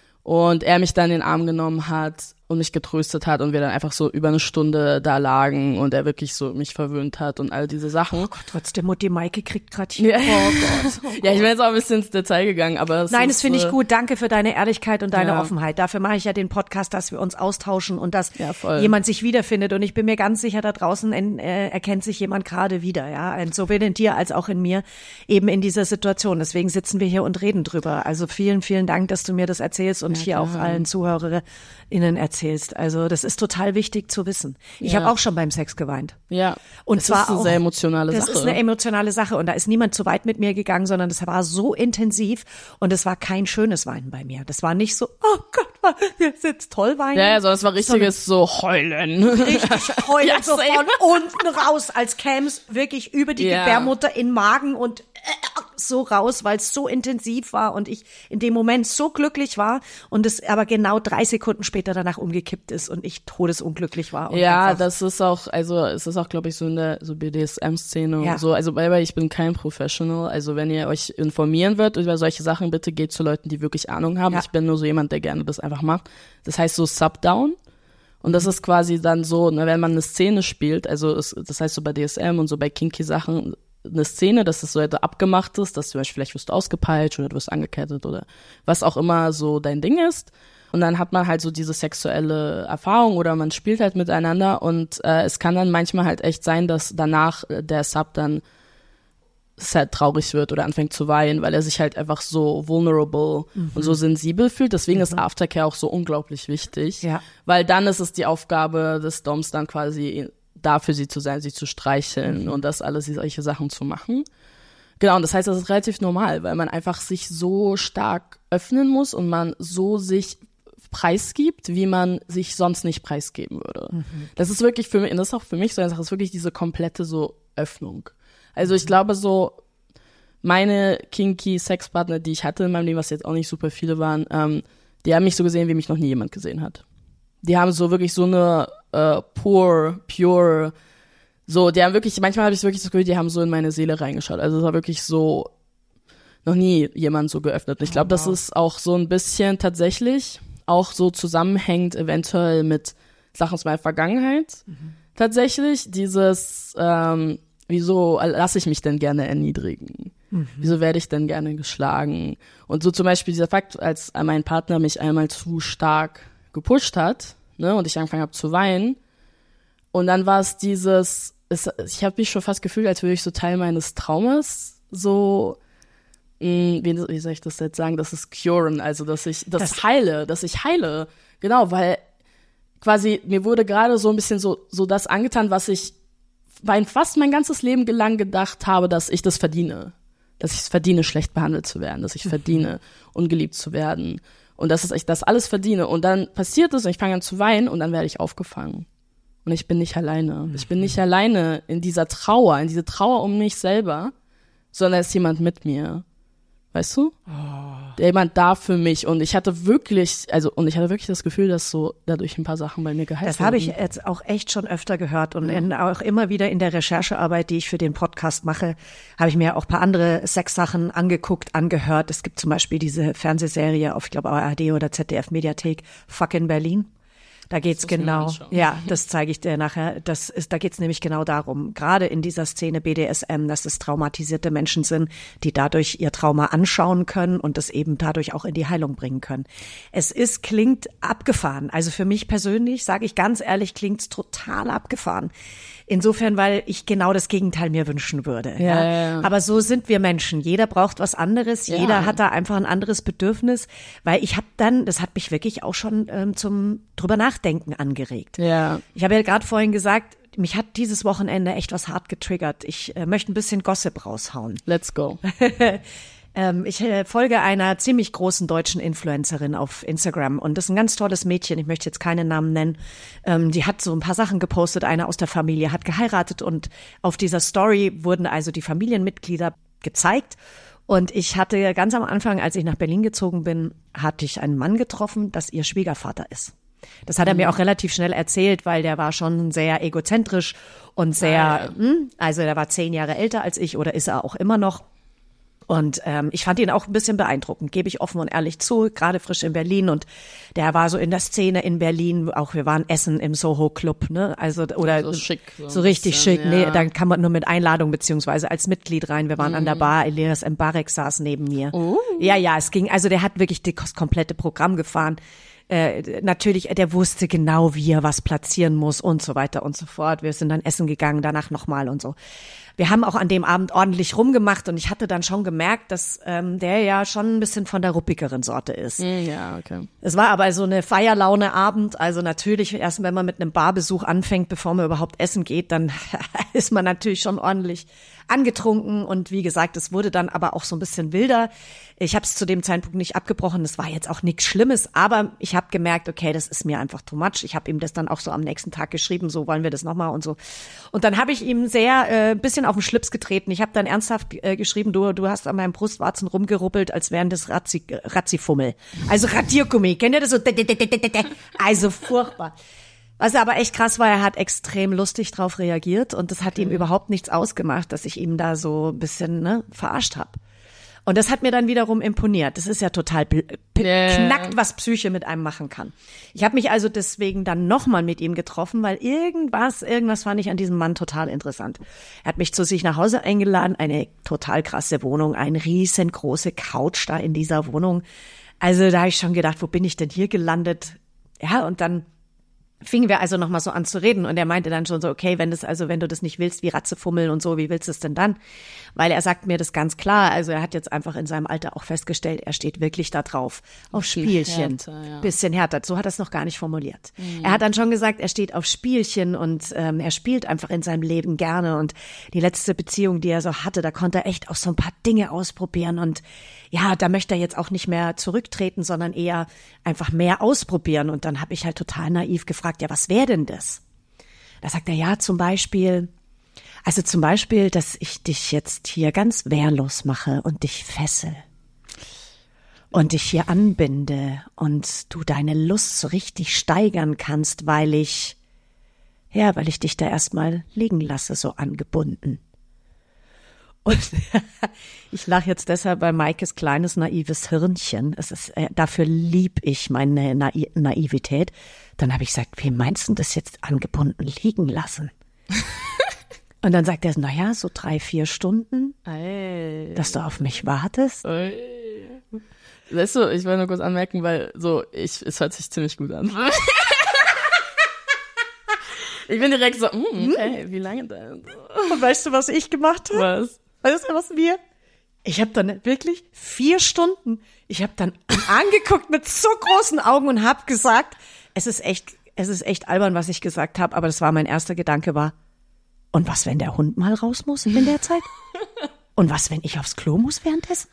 Und er mich dann in den Arm genommen hat und mich getröstet hat und wir dann einfach so über eine Stunde da lagen und er wirklich so mich verwöhnt hat und all diese Sachen. Oh Gott, trotzdem Mutti Maike kriegt gerade hier. Ja. Oh Gott. Oh ja, ich bin jetzt auch ein bisschen ins Detail gegangen, aber es Nein, ist, das finde ich äh, gut. Danke für deine Ehrlichkeit und deine ja. Offenheit. Dafür mache ich ja den Podcast, dass wir uns austauschen und dass ja, voll. jemand sich wiederfindet. Und ich bin mir ganz sicher, da draußen in, äh, erkennt sich jemand gerade wieder, ja. Und sowohl in dir als auch in mir eben in dieser Situation. Deswegen sitzen wir hier und reden drüber. Also vielen, vielen Dank, dass du mir das erzählst und ja, hier klar. auch allen ZuhörerInnen erzählst. Also das ist total wichtig zu wissen. Ich ja. habe auch schon beim Sex geweint. Ja, und das zwar ist eine auch, sehr emotionale das Sache. Das ist eine emotionale Sache und da ist niemand zu weit mit mir gegangen, sondern das war so intensiv und es war kein schönes Weinen bei mir. Das war nicht so, oh Gott, das ist jetzt toll weinen. Ja, ja, sondern es war richtiges so Heulen. Richtig heulen, ja, so von unten raus, als käm's wirklich über die ja. Gebärmutter in den Magen und äh, so raus, weil es so intensiv war und ich in dem Moment so glücklich war und es aber genau drei Sekunden später danach umgekippt ist und ich todesunglücklich war. Und ja, das ist auch, also es ist auch, glaube ich, so in der so B D S M-Szene ja. und so. Also weil ich bin kein Professional. Also wenn ihr euch informieren wollt über solche Sachen, bitte geht zu Leuten, die wirklich Ahnung haben. Ja. Ich bin nur so jemand, der gerne das einfach macht. Das heißt so Subdown. Und das ist quasi dann so, ne, wenn man eine Szene spielt, also es, das heißt so bei D S M und so bei kinky Sachen, eine Szene, dass es so abgemacht ist, dass zum Beispiel vielleicht wirst du ausgepeitscht oder du wirst angekettet oder was auch immer so dein Ding ist. Und dann hat man halt so diese sexuelle Erfahrung oder man spielt halt miteinander und äh, es kann dann manchmal halt echt sein, dass danach äh, der Sub dann sad traurig wird oder anfängt zu weinen, weil er sich halt einfach so vulnerable mhm. und so sensibel fühlt. Deswegen mhm. ist Aftercare auch so unglaublich wichtig, ja. weil dann ist es die Aufgabe des Doms dann quasi da für sie zu sein, sie zu streicheln mhm. und das alles, solche Sachen zu machen. Genau, und das heißt, das ist relativ normal, weil man einfach sich so stark öffnen muss und man so sich preisgibt, wie man sich sonst nicht preisgeben würde. Mhm. Das ist wirklich für mich, und das ist auch für mich so eine Sache, das ist wirklich diese komplette so Öffnung. Also ich glaube so, meine kinky Sexpartner, die ich hatte in meinem Leben, was jetzt auch nicht super viele waren, ähm, die haben mich so gesehen, wie mich noch nie jemand gesehen hat. Die haben so wirklich so eine äh, pure, pure, so, die haben wirklich, manchmal habe ich wirklich das Gefühl, die haben so in meine Seele reingeschaut. Also es war wirklich so, noch nie jemand so geöffnet. Und ich glaube, oh, wow. das ist auch so ein bisschen tatsächlich auch so zusammenhängt, eventuell mit Sachen aus meiner Vergangenheit. Mhm. Tatsächlich dieses, ähm, wieso lasse ich mich denn gerne erniedrigen? Mhm. Wieso werde ich denn gerne geschlagen? Und so zum Beispiel dieser Fakt, als mein Partner mich einmal zu stark gepusht hat, ne, und ich angefangen habe zu weinen. Und dann war es dieses, es, ich habe mich schon fast gefühlt, als würde ich so Teil meines Traumas so, mh, wie, wie soll ich das jetzt sagen, das ist curen, also dass ich das, das heile, dass ich heile. Genau, weil quasi mir wurde gerade so ein bisschen so so das angetan, was ich bei fast mein ganzes Leben lang gedacht habe, dass ich das verdiene. Dass ich es verdiene, schlecht behandelt zu werden, dass ich verdiene, ungeliebt zu werden. Und dass ich das alles verdiene. Und dann passiert es und ich fange an zu weinen und dann werde ich aufgefangen. Und ich bin nicht alleine. Ich bin nicht alleine in dieser Trauer, in diese Trauer um mich selber, sondern es ist jemand mit mir. Weißt du? Oh. Jemand da für mich. Und ich hatte wirklich, also, und ich hatte wirklich das Gefühl, dass so dadurch ein paar Sachen bei mir geheilt Das habe ich jetzt auch echt schon öfter gehört. Und in, auch immer wieder in der Recherchearbeit, die ich für den Podcast mache, habe ich mir auch ein paar andere Sexsachen angeguckt, angehört. Es gibt zum Beispiel diese Fernsehserie auf, ich glaube, A R D oder Z D F Mediathek, Fuck in Berlin. Da geht's genau, ja, das zeige ich dir nachher. Das ist, da geht's nämlich genau darum, gerade in dieser Szene B D S M, dass es traumatisierte Menschen sind, die dadurch ihr Trauma anschauen können und das eben dadurch auch in die Heilung bringen können. Es ist, klingt abgefahren. Also für mich persönlich, sage ich ganz ehrlich, klingt's total abgefahren. Insofern, weil ich genau das Gegenteil mir wünschen würde. Ja, ja. Ja. Aber so sind wir Menschen. Jeder braucht was anderes. Ja. Jeder hat da einfach ein anderes Bedürfnis. Weil ich habe dann, das hat mich wirklich auch schon ähm, zum drüber nachdenken angeregt. Ja. Ich habe ja gerade vorhin gesagt, mich hat dieses Wochenende echt was hart getriggert. Ich äh, möchte ein bisschen Gossip raushauen. Let's go. Ähm, ich äh, folge einer ziemlich großen deutschen Influencerin auf Instagram und das ist ein ganz tolles Mädchen, ich möchte jetzt keinen Namen nennen. Ähm, die hat so ein paar Sachen gepostet, eine aus der Familie hat geheiratet und auf dieser Story wurden also die Familienmitglieder gezeigt. Und ich hatte ganz am Anfang, als ich nach Berlin gezogen bin, hatte ich einen Mann getroffen, das ihr Schwiegervater ist. Das hat er mir auch relativ schnell erzählt, weil der war schon sehr egozentrisch und sehr, ah, ja. mh, also der war zehn Jahre älter als ich oder ist er auch immer noch. Und ähm, ich fand ihn auch ein bisschen beeindruckend, gebe ich offen und ehrlich zu, gerade frisch in Berlin und der war so in der Szene in Berlin, auch wir waren essen im Soho Club, ne, also oder so, schick, so, so richtig bisschen, schick, ja. nee, da kann man nur mit Einladung beziehungsweise als Mitglied rein, wir waren mhm. an der Bar, Elias Mbarek saß neben mir. Oh. Ja, ja, es ging, also der hat wirklich das komplette Programm gefahren. Äh, natürlich, der wusste genau, wie er was platzieren muss und so weiter und so fort. Wir sind dann essen gegangen, danach nochmal und so. Wir haben auch an dem Abend ordentlich rumgemacht und ich hatte dann schon gemerkt, dass ähm, der ja schon ein bisschen von der ruppigeren Sorte ist. Ja, okay. Es war aber so eine Feierlaune-Abend, also natürlich erst, wenn man mit einem Barbesuch anfängt, bevor man überhaupt essen geht, dann ist man natürlich schon ordentlich angetrunken und wie gesagt, es wurde dann aber auch so ein bisschen wilder. Ich habe es zu dem Zeitpunkt nicht abgebrochen, es war jetzt auch nichts Schlimmes, aber ich habe gemerkt, okay, das ist mir einfach too much. Ich habe ihm das dann auch so am nächsten Tag geschrieben, so wollen wir das nochmal und so. Und dann habe ich ihm sehr äh, bisschen auf den Schlips getreten. Ich habe dann ernsthaft äh, geschrieben, du du hast an meinem Brustwarzen rumgeruppelt, als wären das Razzi, Razzifummel. Also Radiergummi, kennt ihr das so? Also furchtbar. Was aber echt krass war, er hat extrem lustig drauf reagiert und das hat ihm überhaupt nichts ausgemacht, dass ich ihm da so ein bisschen ne, verarscht habe. Und das hat mir dann wiederum imponiert. Das ist ja total p- p- yeah. knackt, was Psyche mit einem machen kann. Ich habe mich also deswegen dann nochmal mit ihm getroffen, weil irgendwas, irgendwas fand ich an diesem Mann total interessant. Er hat mich zu sich nach Hause eingeladen, eine total krasse Wohnung, eine riesengroße Couch da in dieser Wohnung. Also da habe ich schon gedacht, wo bin ich denn hier gelandet? Ja, und dann fingen wir also nochmal so an zu reden und er meinte dann schon so, okay, wenn das also, wenn du das nicht willst, wie Ratzefummeln und so, wie willst du es denn dann? Weil er sagt mir das ganz klar, also er hat jetzt einfach in seinem Alter auch festgestellt, er steht wirklich da drauf, auf Spielchen, härter, ja. bisschen härter, so hat er es noch gar nicht formuliert. Mhm. Er hat dann schon gesagt, er steht auf Spielchen und ähm, er spielt einfach in seinem Leben gerne und die letzte Beziehung, die er so hatte, da konnte er echt auch so ein paar Dinge ausprobieren und ja, da möchte er jetzt auch nicht mehr zurücktreten, sondern eher einfach mehr ausprobieren und dann habe ich halt total naiv gefragt, ja, was wäre denn das? Da sagt er, ja, zum Beispiel, also zum Beispiel, dass ich dich jetzt hier ganz wehrlos mache und dich fessel und dich hier anbinde und du deine Lust so richtig steigern kannst, weil ich, ja, weil ich dich da erstmal liegen lasse, so angebunden. Und ich lache jetzt deshalb bei Maikes kleines, naives Hirnchen. Es ist, äh, dafür lieb ich meine Nai- Naivität. Dann habe ich gesagt, wie meinst du das jetzt angebunden liegen lassen? Und dann sagt er, na ja, so drei, vier Stunden, Ey. dass du auf mich wartest. Ey. Weißt du, ich will nur kurz anmerken, weil so, ich, es hört sich ziemlich gut an. Ich bin direkt so, mm, okay, wie lange denn? Und weißt du, was ich gemacht habe? Was? Weißt du, was wir? Ich habe dann wirklich vier Stunden, ich habe dann angeguckt mit so großen Augen und habe gesagt, es ist echt, es ist echt albern, was ich gesagt habe, aber das war mein erster Gedanke war, und was, wenn der Hund mal raus muss in der Zeit? Und was, wenn ich aufs Klo muss währenddessen?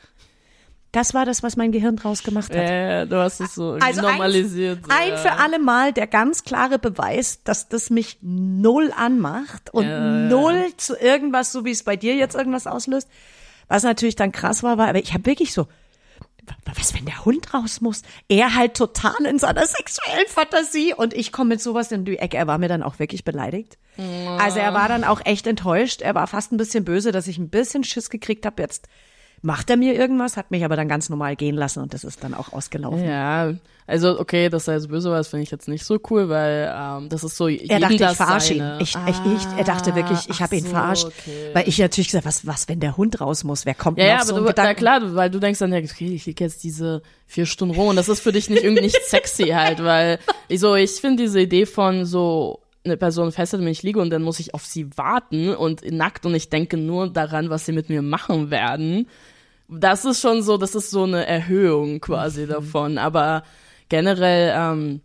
Das war das, was mein Gehirn draus gemacht hat. Ja, du hast es so irgendwie Also normalisiert. Ein, so, ein für ja. alle Mal der ganz klare Beweis, dass das mich null anmacht und Ja, ja. null zu irgendwas, so wie es bei dir jetzt irgendwas auslöst. Was natürlich dann krass war, war, aber ich habe wirklich so, was, wenn der Hund raus muss? Er halt total in seiner sexuellen Fantasie und ich komme mit sowas in die Ecke. Er war mir dann auch wirklich beleidigt. Also er war dann auch echt enttäuscht. Er war fast ein bisschen böse, dass ich ein bisschen Schiss gekriegt habe. Jetzt macht er mir irgendwas, hat mich aber dann ganz normal gehen lassen und das ist dann auch ausgelaufen. Ja, also okay, dass er jetzt böse war, das finde ich jetzt nicht so cool, weil ähm, das ist so, Er dachte, ich das verarsche ihn. seine. Ich, ich, ich, er dachte wirklich, ich Ah, habe ihn ach so, verarscht. okay. Weil ich natürlich gesagt, was, was, wenn der Hund raus muss? Wer kommt Ja, denn ja, auf aber so du, einen na Gedanken? klar, weil du denkst dann, ja, okay, ich liege jetzt diese vier Stunden rum und das ist für dich nicht irgendwie nicht sexy halt, weil ich so, ich finde diese Idee von so, eine Person fesselt mich, ich liege und dann muss ich auf sie warten und nackt und ich denke nur daran, was sie mit mir machen werden. Das ist schon so, das ist so eine Erhöhung quasi davon, aber generell, ähm,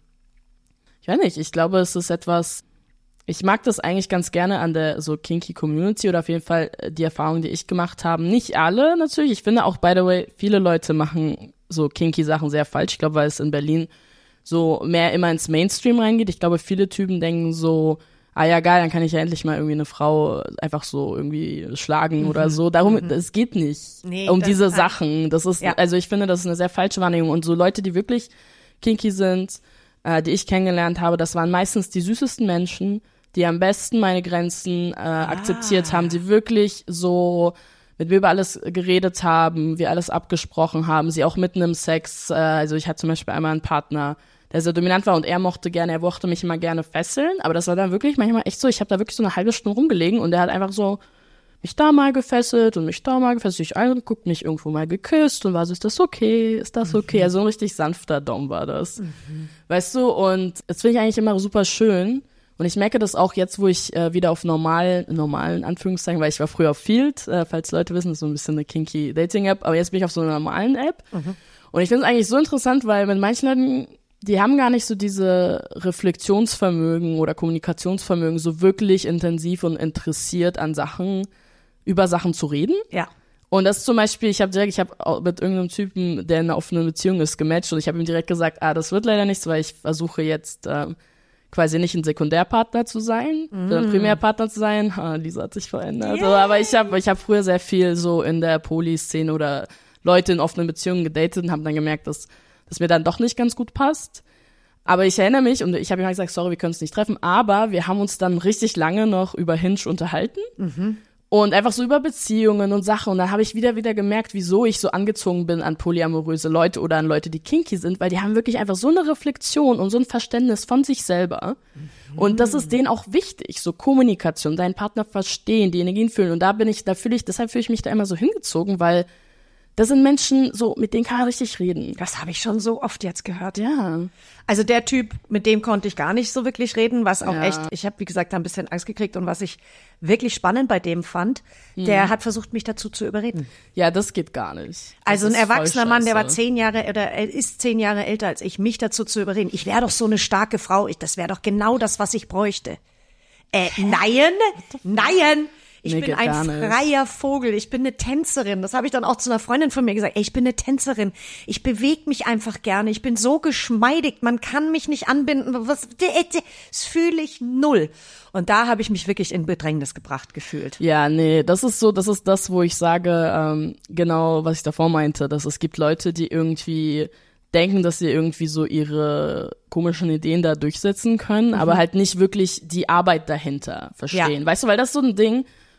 ich weiß nicht, ich glaube, es ist etwas, ich mag das eigentlich ganz gerne an der so kinky Community oder auf jeden Fall die Erfahrungen, die ich gemacht habe. Nicht alle natürlich, ich finde auch, by the way, viele Leute machen so kinky Sachen sehr falsch. Ich glaube, weil es in Berlin so mehr immer ins Mainstream reingeht. Ich glaube, viele Typen denken so, ah ja, geil, dann kann ich ja endlich mal irgendwie eine Frau einfach so irgendwie schlagen mhm. oder so. Darum, mhm. es geht nicht Nee, um das diese ist halt- Sachen. Das ist, Ja. also ich finde, das ist eine sehr falsche Wahrnehmung. Und so Leute, die wirklich kinky sind, äh, die ich kennengelernt habe, das waren meistens die süßesten Menschen, die am besten meine Grenzen äh, Ah. akzeptiert haben, die wirklich so mit mir über alles geredet haben, wir alles abgesprochen haben, sie auch mitten im Sex, äh, also ich hatte zum Beispiel einmal einen Partner, der sehr dominant war und er mochte gerne, er mochte mich immer gerne fesseln, aber das war dann wirklich manchmal echt so, ich habe da wirklich so eine halbe Stunde rumgelegen und er hat einfach so mich da mal gefesselt und mich da mal gefesselt, sich angeguckt, mich irgendwo mal geküsst und war so, ist das okay, ist das okay? Mhm. Also ein richtig sanfter Dom war das, mhm. weißt du, und das finde ich eigentlich immer super schön und ich merke das auch jetzt, wo ich äh, wieder auf normal, normalen Anführungszeichen, weil ich war früher auf Field, äh, falls Leute wissen, das ist so ein bisschen eine kinky Dating-App, aber jetzt bin ich auf so einer normalen App mhm. und ich finde es eigentlich so interessant, weil mit manchen Leuten, die haben gar nicht so diese Reflexionsvermögen oder Kommunikationsvermögen, so wirklich intensiv und interessiert an Sachen, über Sachen zu reden. Ja. Und das ist zum Beispiel, ich habe direkt, ich habe mit irgendeinem Typen, der in einer offenen Beziehung ist, gematcht und ich habe ihm direkt gesagt, ah, das wird leider nichts, weil ich versuche jetzt ähm, quasi nicht ein Sekundärpartner zu sein, mm. sondern Primärpartner zu sein. Ha, Lisa hat sich verändert. Yeah. So, aber ich habe ich hab früher sehr viel so in der Poly-Szene oder Leute in offenen Beziehungen gedatet und habe dann gemerkt, dass das mir dann doch nicht ganz gut passt. Aber ich erinnere mich, und ich habe ihm gesagt, sorry, wir können uns nicht treffen, aber wir haben uns dann richtig lange noch über Hinge unterhalten. Mhm. Und einfach so über Beziehungen und Sachen. Und dann habe ich wieder wieder gemerkt, wieso ich so angezogen bin an polyamoröse Leute oder an Leute, die kinky sind, weil die haben wirklich einfach so eine Reflexion und so ein Verständnis von sich selber. Mhm. Und das ist denen auch wichtig, so Kommunikation, deinen Partner verstehen, die Energien fühlen. Und da bin ich, da fühle ich, deshalb fühle ich mich da immer so hingezogen, weil das sind Menschen, so, mit denen kann man richtig reden. Das habe ich schon so oft jetzt gehört. Ja. Also der Typ, mit dem konnte ich gar nicht so wirklich reden, was auch Ja. echt, ich habe, wie gesagt, da ein bisschen Angst gekriegt und was ich wirklich spannend bei dem fand, Mhm. der hat versucht, mich dazu zu überreden. Ja, das geht gar nicht. Das Also ein ist voll erwachsener Mann, der war scheiße. zehn Jahre oder er ist zehn Jahre älter als ich, mich dazu zu überreden. Ich wäre doch so eine starke Frau, ich, das wäre doch genau das, was ich bräuchte. Äh, nein, nein. Ich Nee, bin geht ein gar nicht. freier Vogel, ich bin eine Tänzerin. Das habe ich dann auch zu einer Freundin von mir gesagt. Ey, ich bin eine Tänzerin. Ich bewege mich einfach gerne. Ich bin so geschmeidig. Man kann mich nicht anbinden. Was, das fühle ich null. Und da habe ich mich wirklich in Bedrängnis gebracht gefühlt. Ja, nee, das ist so, das ist das, wo ich sage, ähm, genau, was ich davor meinte, dass es gibt Leute, die irgendwie denken, dass sie irgendwie so ihre komischen Ideen da durchsetzen können, mhm. aber halt nicht wirklich die Arbeit dahinter verstehen. Ja. Weißt du, weil das ist so ein Ding,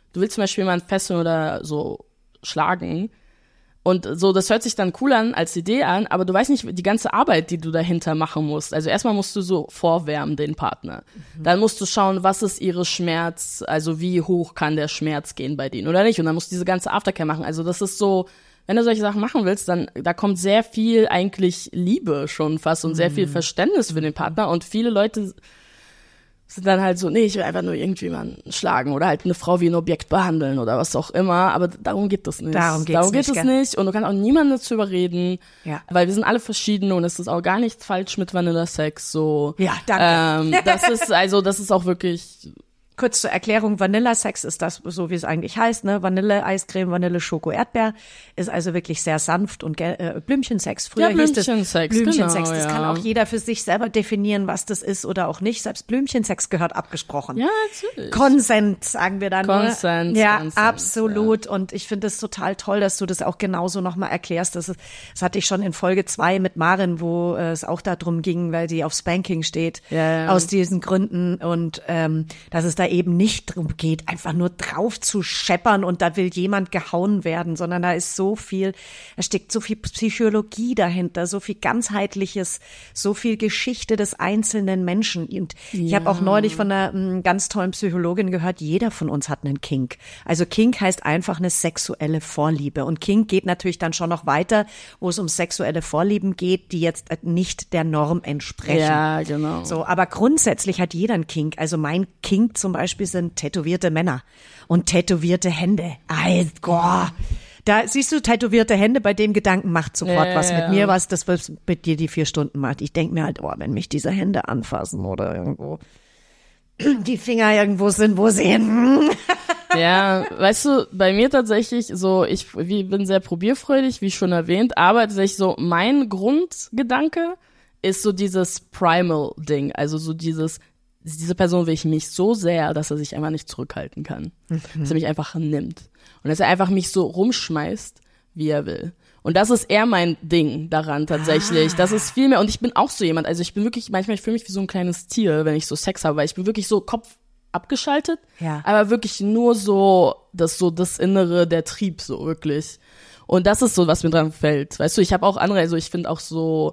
du willst zum Beispiel jemanden fesseln oder so schlagen. Und so, das hört sich dann cool an, als Idee an, aber du weißt nicht die ganze Arbeit, die du dahinter machen musst. Also erstmal musst du so vorwärmen, den Partner. Mhm. Dann musst du schauen, was ist ihre Schmerz, also wie hoch kann der Schmerz gehen bei denen oder nicht. Und dann musst du diese ganze Aftercare machen. Also das ist so, wenn du solche Sachen machen willst, dann, da kommt sehr viel eigentlich Liebe schon fast und sehr viel Verständnis für den Partner. Und viele Leute sind dann halt so, nee, ich will einfach nur irgendjemanden schlagen oder halt eine Frau wie ein Objekt behandeln oder was auch immer, aber darum geht es nicht. Darum geht's darum geht nicht, es gell? nicht und du kannst auch niemanden dazu überreden, Ja. weil wir sind alle verschieden und es ist auch gar nichts falsch mit Vanilla Sex, so. Ja, danke. Ähm, das ist, also, das ist auch wirklich, Kurz zur Erklärung, Vanilla-Sex ist das, so wie es eigentlich heißt, ne? Vanille-Eiscreme, Vanille-Schoko-Erdbeer, ist also wirklich sehr sanft und äh, Blümchensex. Früher Ja, hieß es Blümchensex, Blümchensex. genau, Das ja. kann auch jeder für sich selber definieren, was das ist oder auch nicht. Selbst Blümchensex gehört abgesprochen. ja, natürlich. Consent, sagen wir dann. Consent, Ne? Ja, Consent, absolut. Und ich finde es total toll, dass du das auch genauso nochmal erklärst. Das, ist, das hatte ich schon in Folge zwei mit Maren, wo äh, es auch darum ging, weil die auf Spanking steht, Ja, ja. aus diesen Gründen. Und ähm, dass es da eben nicht drum geht, einfach nur drauf zu scheppern und da will jemand gehauen werden, sondern da ist so viel, da steckt so viel Psychologie dahinter, so viel Ganzheitliches, so viel Geschichte des einzelnen Menschen. Und ich Ja. habe auch neulich von einer m, ganz tollen Psychologin gehört, jeder von uns hat einen Kink. Also Kink heißt einfach eine sexuelle Vorliebe. Und Kink geht natürlich dann schon noch weiter, wo es um sexuelle Vorlieben geht, die jetzt nicht der Norm entsprechen. Ja, genau. So, aber grundsätzlich hat jeder einen Kink. Also mein Kink zum Beispiel sind tätowierte Männer und tätowierte Hände. Ay, boah. Da siehst du, tätowierte Hände, bei dem Gedanken macht sofort Ja, was ja, mit ja. mir, was das was mit dir die vier Stunden macht. Ich denke mir halt, oh, wenn mich diese Hände anfassen oder irgendwo die Finger irgendwo sind, wo sie hin. Ja, weißt du, bei mir tatsächlich so, ich wie, bin sehr probierfreudig, wie schon erwähnt, aber tatsächlich so mein Grundgedanke ist so dieses Primal-Ding, also so dieses, diese Person will ich mich so sehr, dass er sich einfach nicht zurückhalten kann, mhm. dass er mich einfach nimmt und dass er einfach mich so rumschmeißt, wie er will. Und das ist eher mein Ding daran tatsächlich. Ah. Das ist viel mehr, und ich bin auch so jemand, also ich bin wirklich, manchmal, ich fühle mich wie so ein kleines Tier, wenn ich so Sex habe, weil ich bin wirklich so Kopf abgeschaltet, Ja. aber wirklich nur so, das so das Innere, der Trieb so wirklich. Und das ist so, was mir dran fällt. Weißt du, ich habe auch andere, also ich finde auch so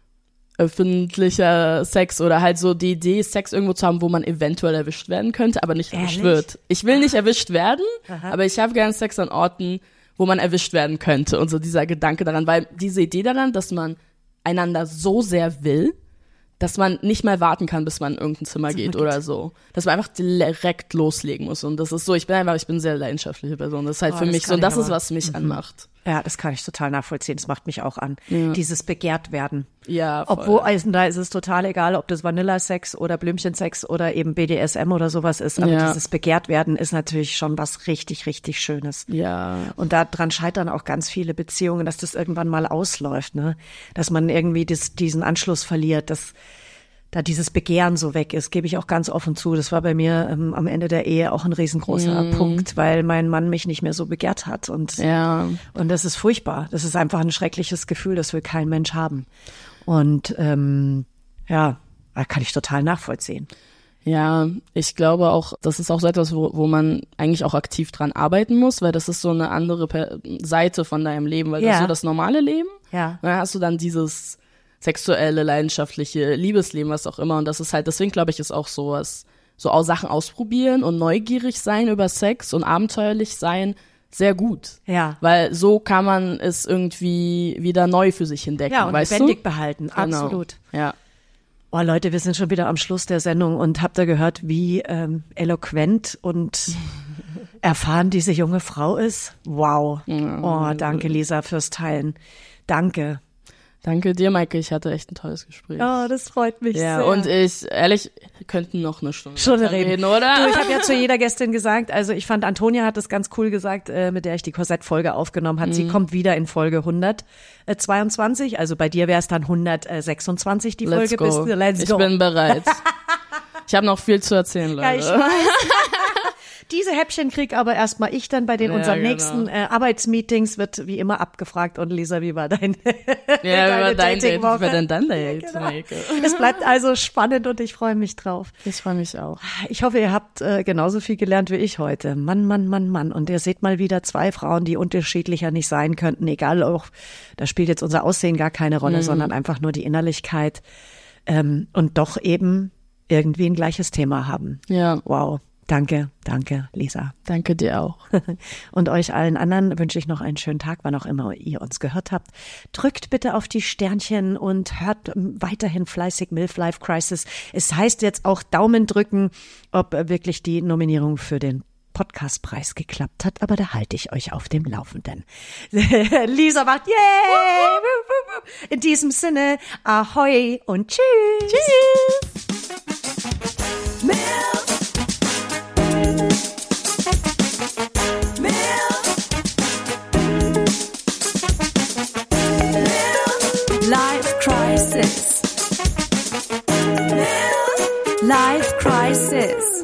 öffentlicher Sex oder halt so die Idee, Sex irgendwo zu haben, wo man eventuell erwischt werden könnte, aber nicht erwischt Ehrlich? wird. Ich will nicht erwischt werden, Aha. aber ich habe gern Sex an Orten, wo man erwischt werden könnte und so dieser Gedanke daran, weil diese Idee daran, dass man einander so sehr will, dass man nicht mal warten kann, bis man in irgendein Zimmer geht oder so. Dass man einfach direkt loslegen muss. Und das ist so, ich bin einfach, ich bin eine sehr leidenschaftliche Person. Das ist halt Oh, für das mich kann so, und ich das ist, aber. was mich anmacht. Ja, das kann ich total nachvollziehen. Das macht mich auch an. Ja. Dieses begehrt werden. Ja, voll. Obwohl, also da ist es total egal, ob das Vanilla-Sex oder Blümchensex oder eben B D S M oder sowas ist. Aber Ja. dieses begehrt werden ist natürlich schon was richtig, richtig Schönes. Ja. Und daran scheitern auch ganz viele Beziehungen, dass das irgendwann mal ausläuft, ne? Dass man irgendwie das, diesen Anschluss verliert, dass da dieses Begehren so weg ist, gebe ich auch ganz offen zu. Das war bei mir ähm, am Ende der Ehe auch ein riesengroßer Mm. Punkt, weil mein Mann mich nicht mehr so begehrt hat. Und, Ja. und das ist furchtbar. Das ist einfach ein schreckliches Gefühl, das will kein Mensch haben. Und ähm, ja, da kann ich total nachvollziehen. Ja, ich glaube auch, das ist auch so etwas, wo, wo man eigentlich auch aktiv dran arbeiten muss, weil das ist so eine andere Per- Seite von deinem Leben, weil Ja. das ist so das normale Leben. Ja. Und dann hast du dann dieses sexuelle, leidenschaftliche Liebesleben, was auch immer. Und das ist halt, deswegen glaube ich, ist auch sowas, so auch Sachen ausprobieren und neugierig sein über Sex und abenteuerlich sein, sehr gut. Ja. Weil so kann man es irgendwie wieder neu für sich entdecken, Ja, und weißt lebendig du? behalten, Genau. absolut. Ja. Oh Leute, wir sind schon wieder am Schluss der Sendung und habt ihr gehört, wie ähm, eloquent und erfahren diese junge Frau ist? Wow. Oh, danke Lisa fürs Teilen. Danke. Danke dir, Maike, ich hatte echt ein tolles Gespräch. Oh, das freut mich Ja, sehr. und ich, ehrlich, wir könnten noch eine Stunde Schon weiter reden. oder? Du, ich habe ja zu jeder Gästin gesagt, also ich fand, Antonia hat das ganz cool gesagt, äh, mit der ich die Korsett-Folge aufgenommen hat. Sie kommt wieder in Folge hundertzweiundzwanzig, also bei dir wäre es dann hundertsechsundzwanzig, die Let's Folge. go. Bist du. Let's ich go. bin bereit. Ich habe noch viel zu erzählen, Leute. Ja, ich weiß. Diese Häppchen krieg aber erstmal ich dann bei den Ja, unseren genau. nächsten äh, Arbeitsmeetings wird wie immer abgefragt. Und Lisa, wie war dein Ja, wie war dein Date? Wie Datingwoche? war denn dein Date, Genau. Maike? Es bleibt also spannend und ich freue mich drauf. Ich freue mich auch. Ich hoffe, ihr habt äh, genauso viel gelernt wie ich heute. Mann, Mann, Mann, Mann. Und ihr seht mal wieder zwei Frauen, die unterschiedlicher nicht sein könnten. Egal auch, da spielt jetzt unser Aussehen gar keine Rolle, mhm. sondern einfach nur die Innerlichkeit. Ähm, und doch eben irgendwie ein gleiches Thema haben. Ja. Wow. Danke, danke, Lisa. Danke dir auch. Und euch allen anderen wünsche ich noch einen schönen Tag, wann auch immer ihr uns gehört habt. Drückt bitte auf die Sternchen und hört weiterhin fleißig Milf Life Crisis. Es heißt jetzt auch Daumen drücken, ob wirklich die Nominierung für den Podcastpreis geklappt hat, aber da halte ich euch auf dem Laufenden. Lisa macht yay! In diesem Sinne, ahoi und tschüss! Tschüss! Life Crisis. Life Crisis.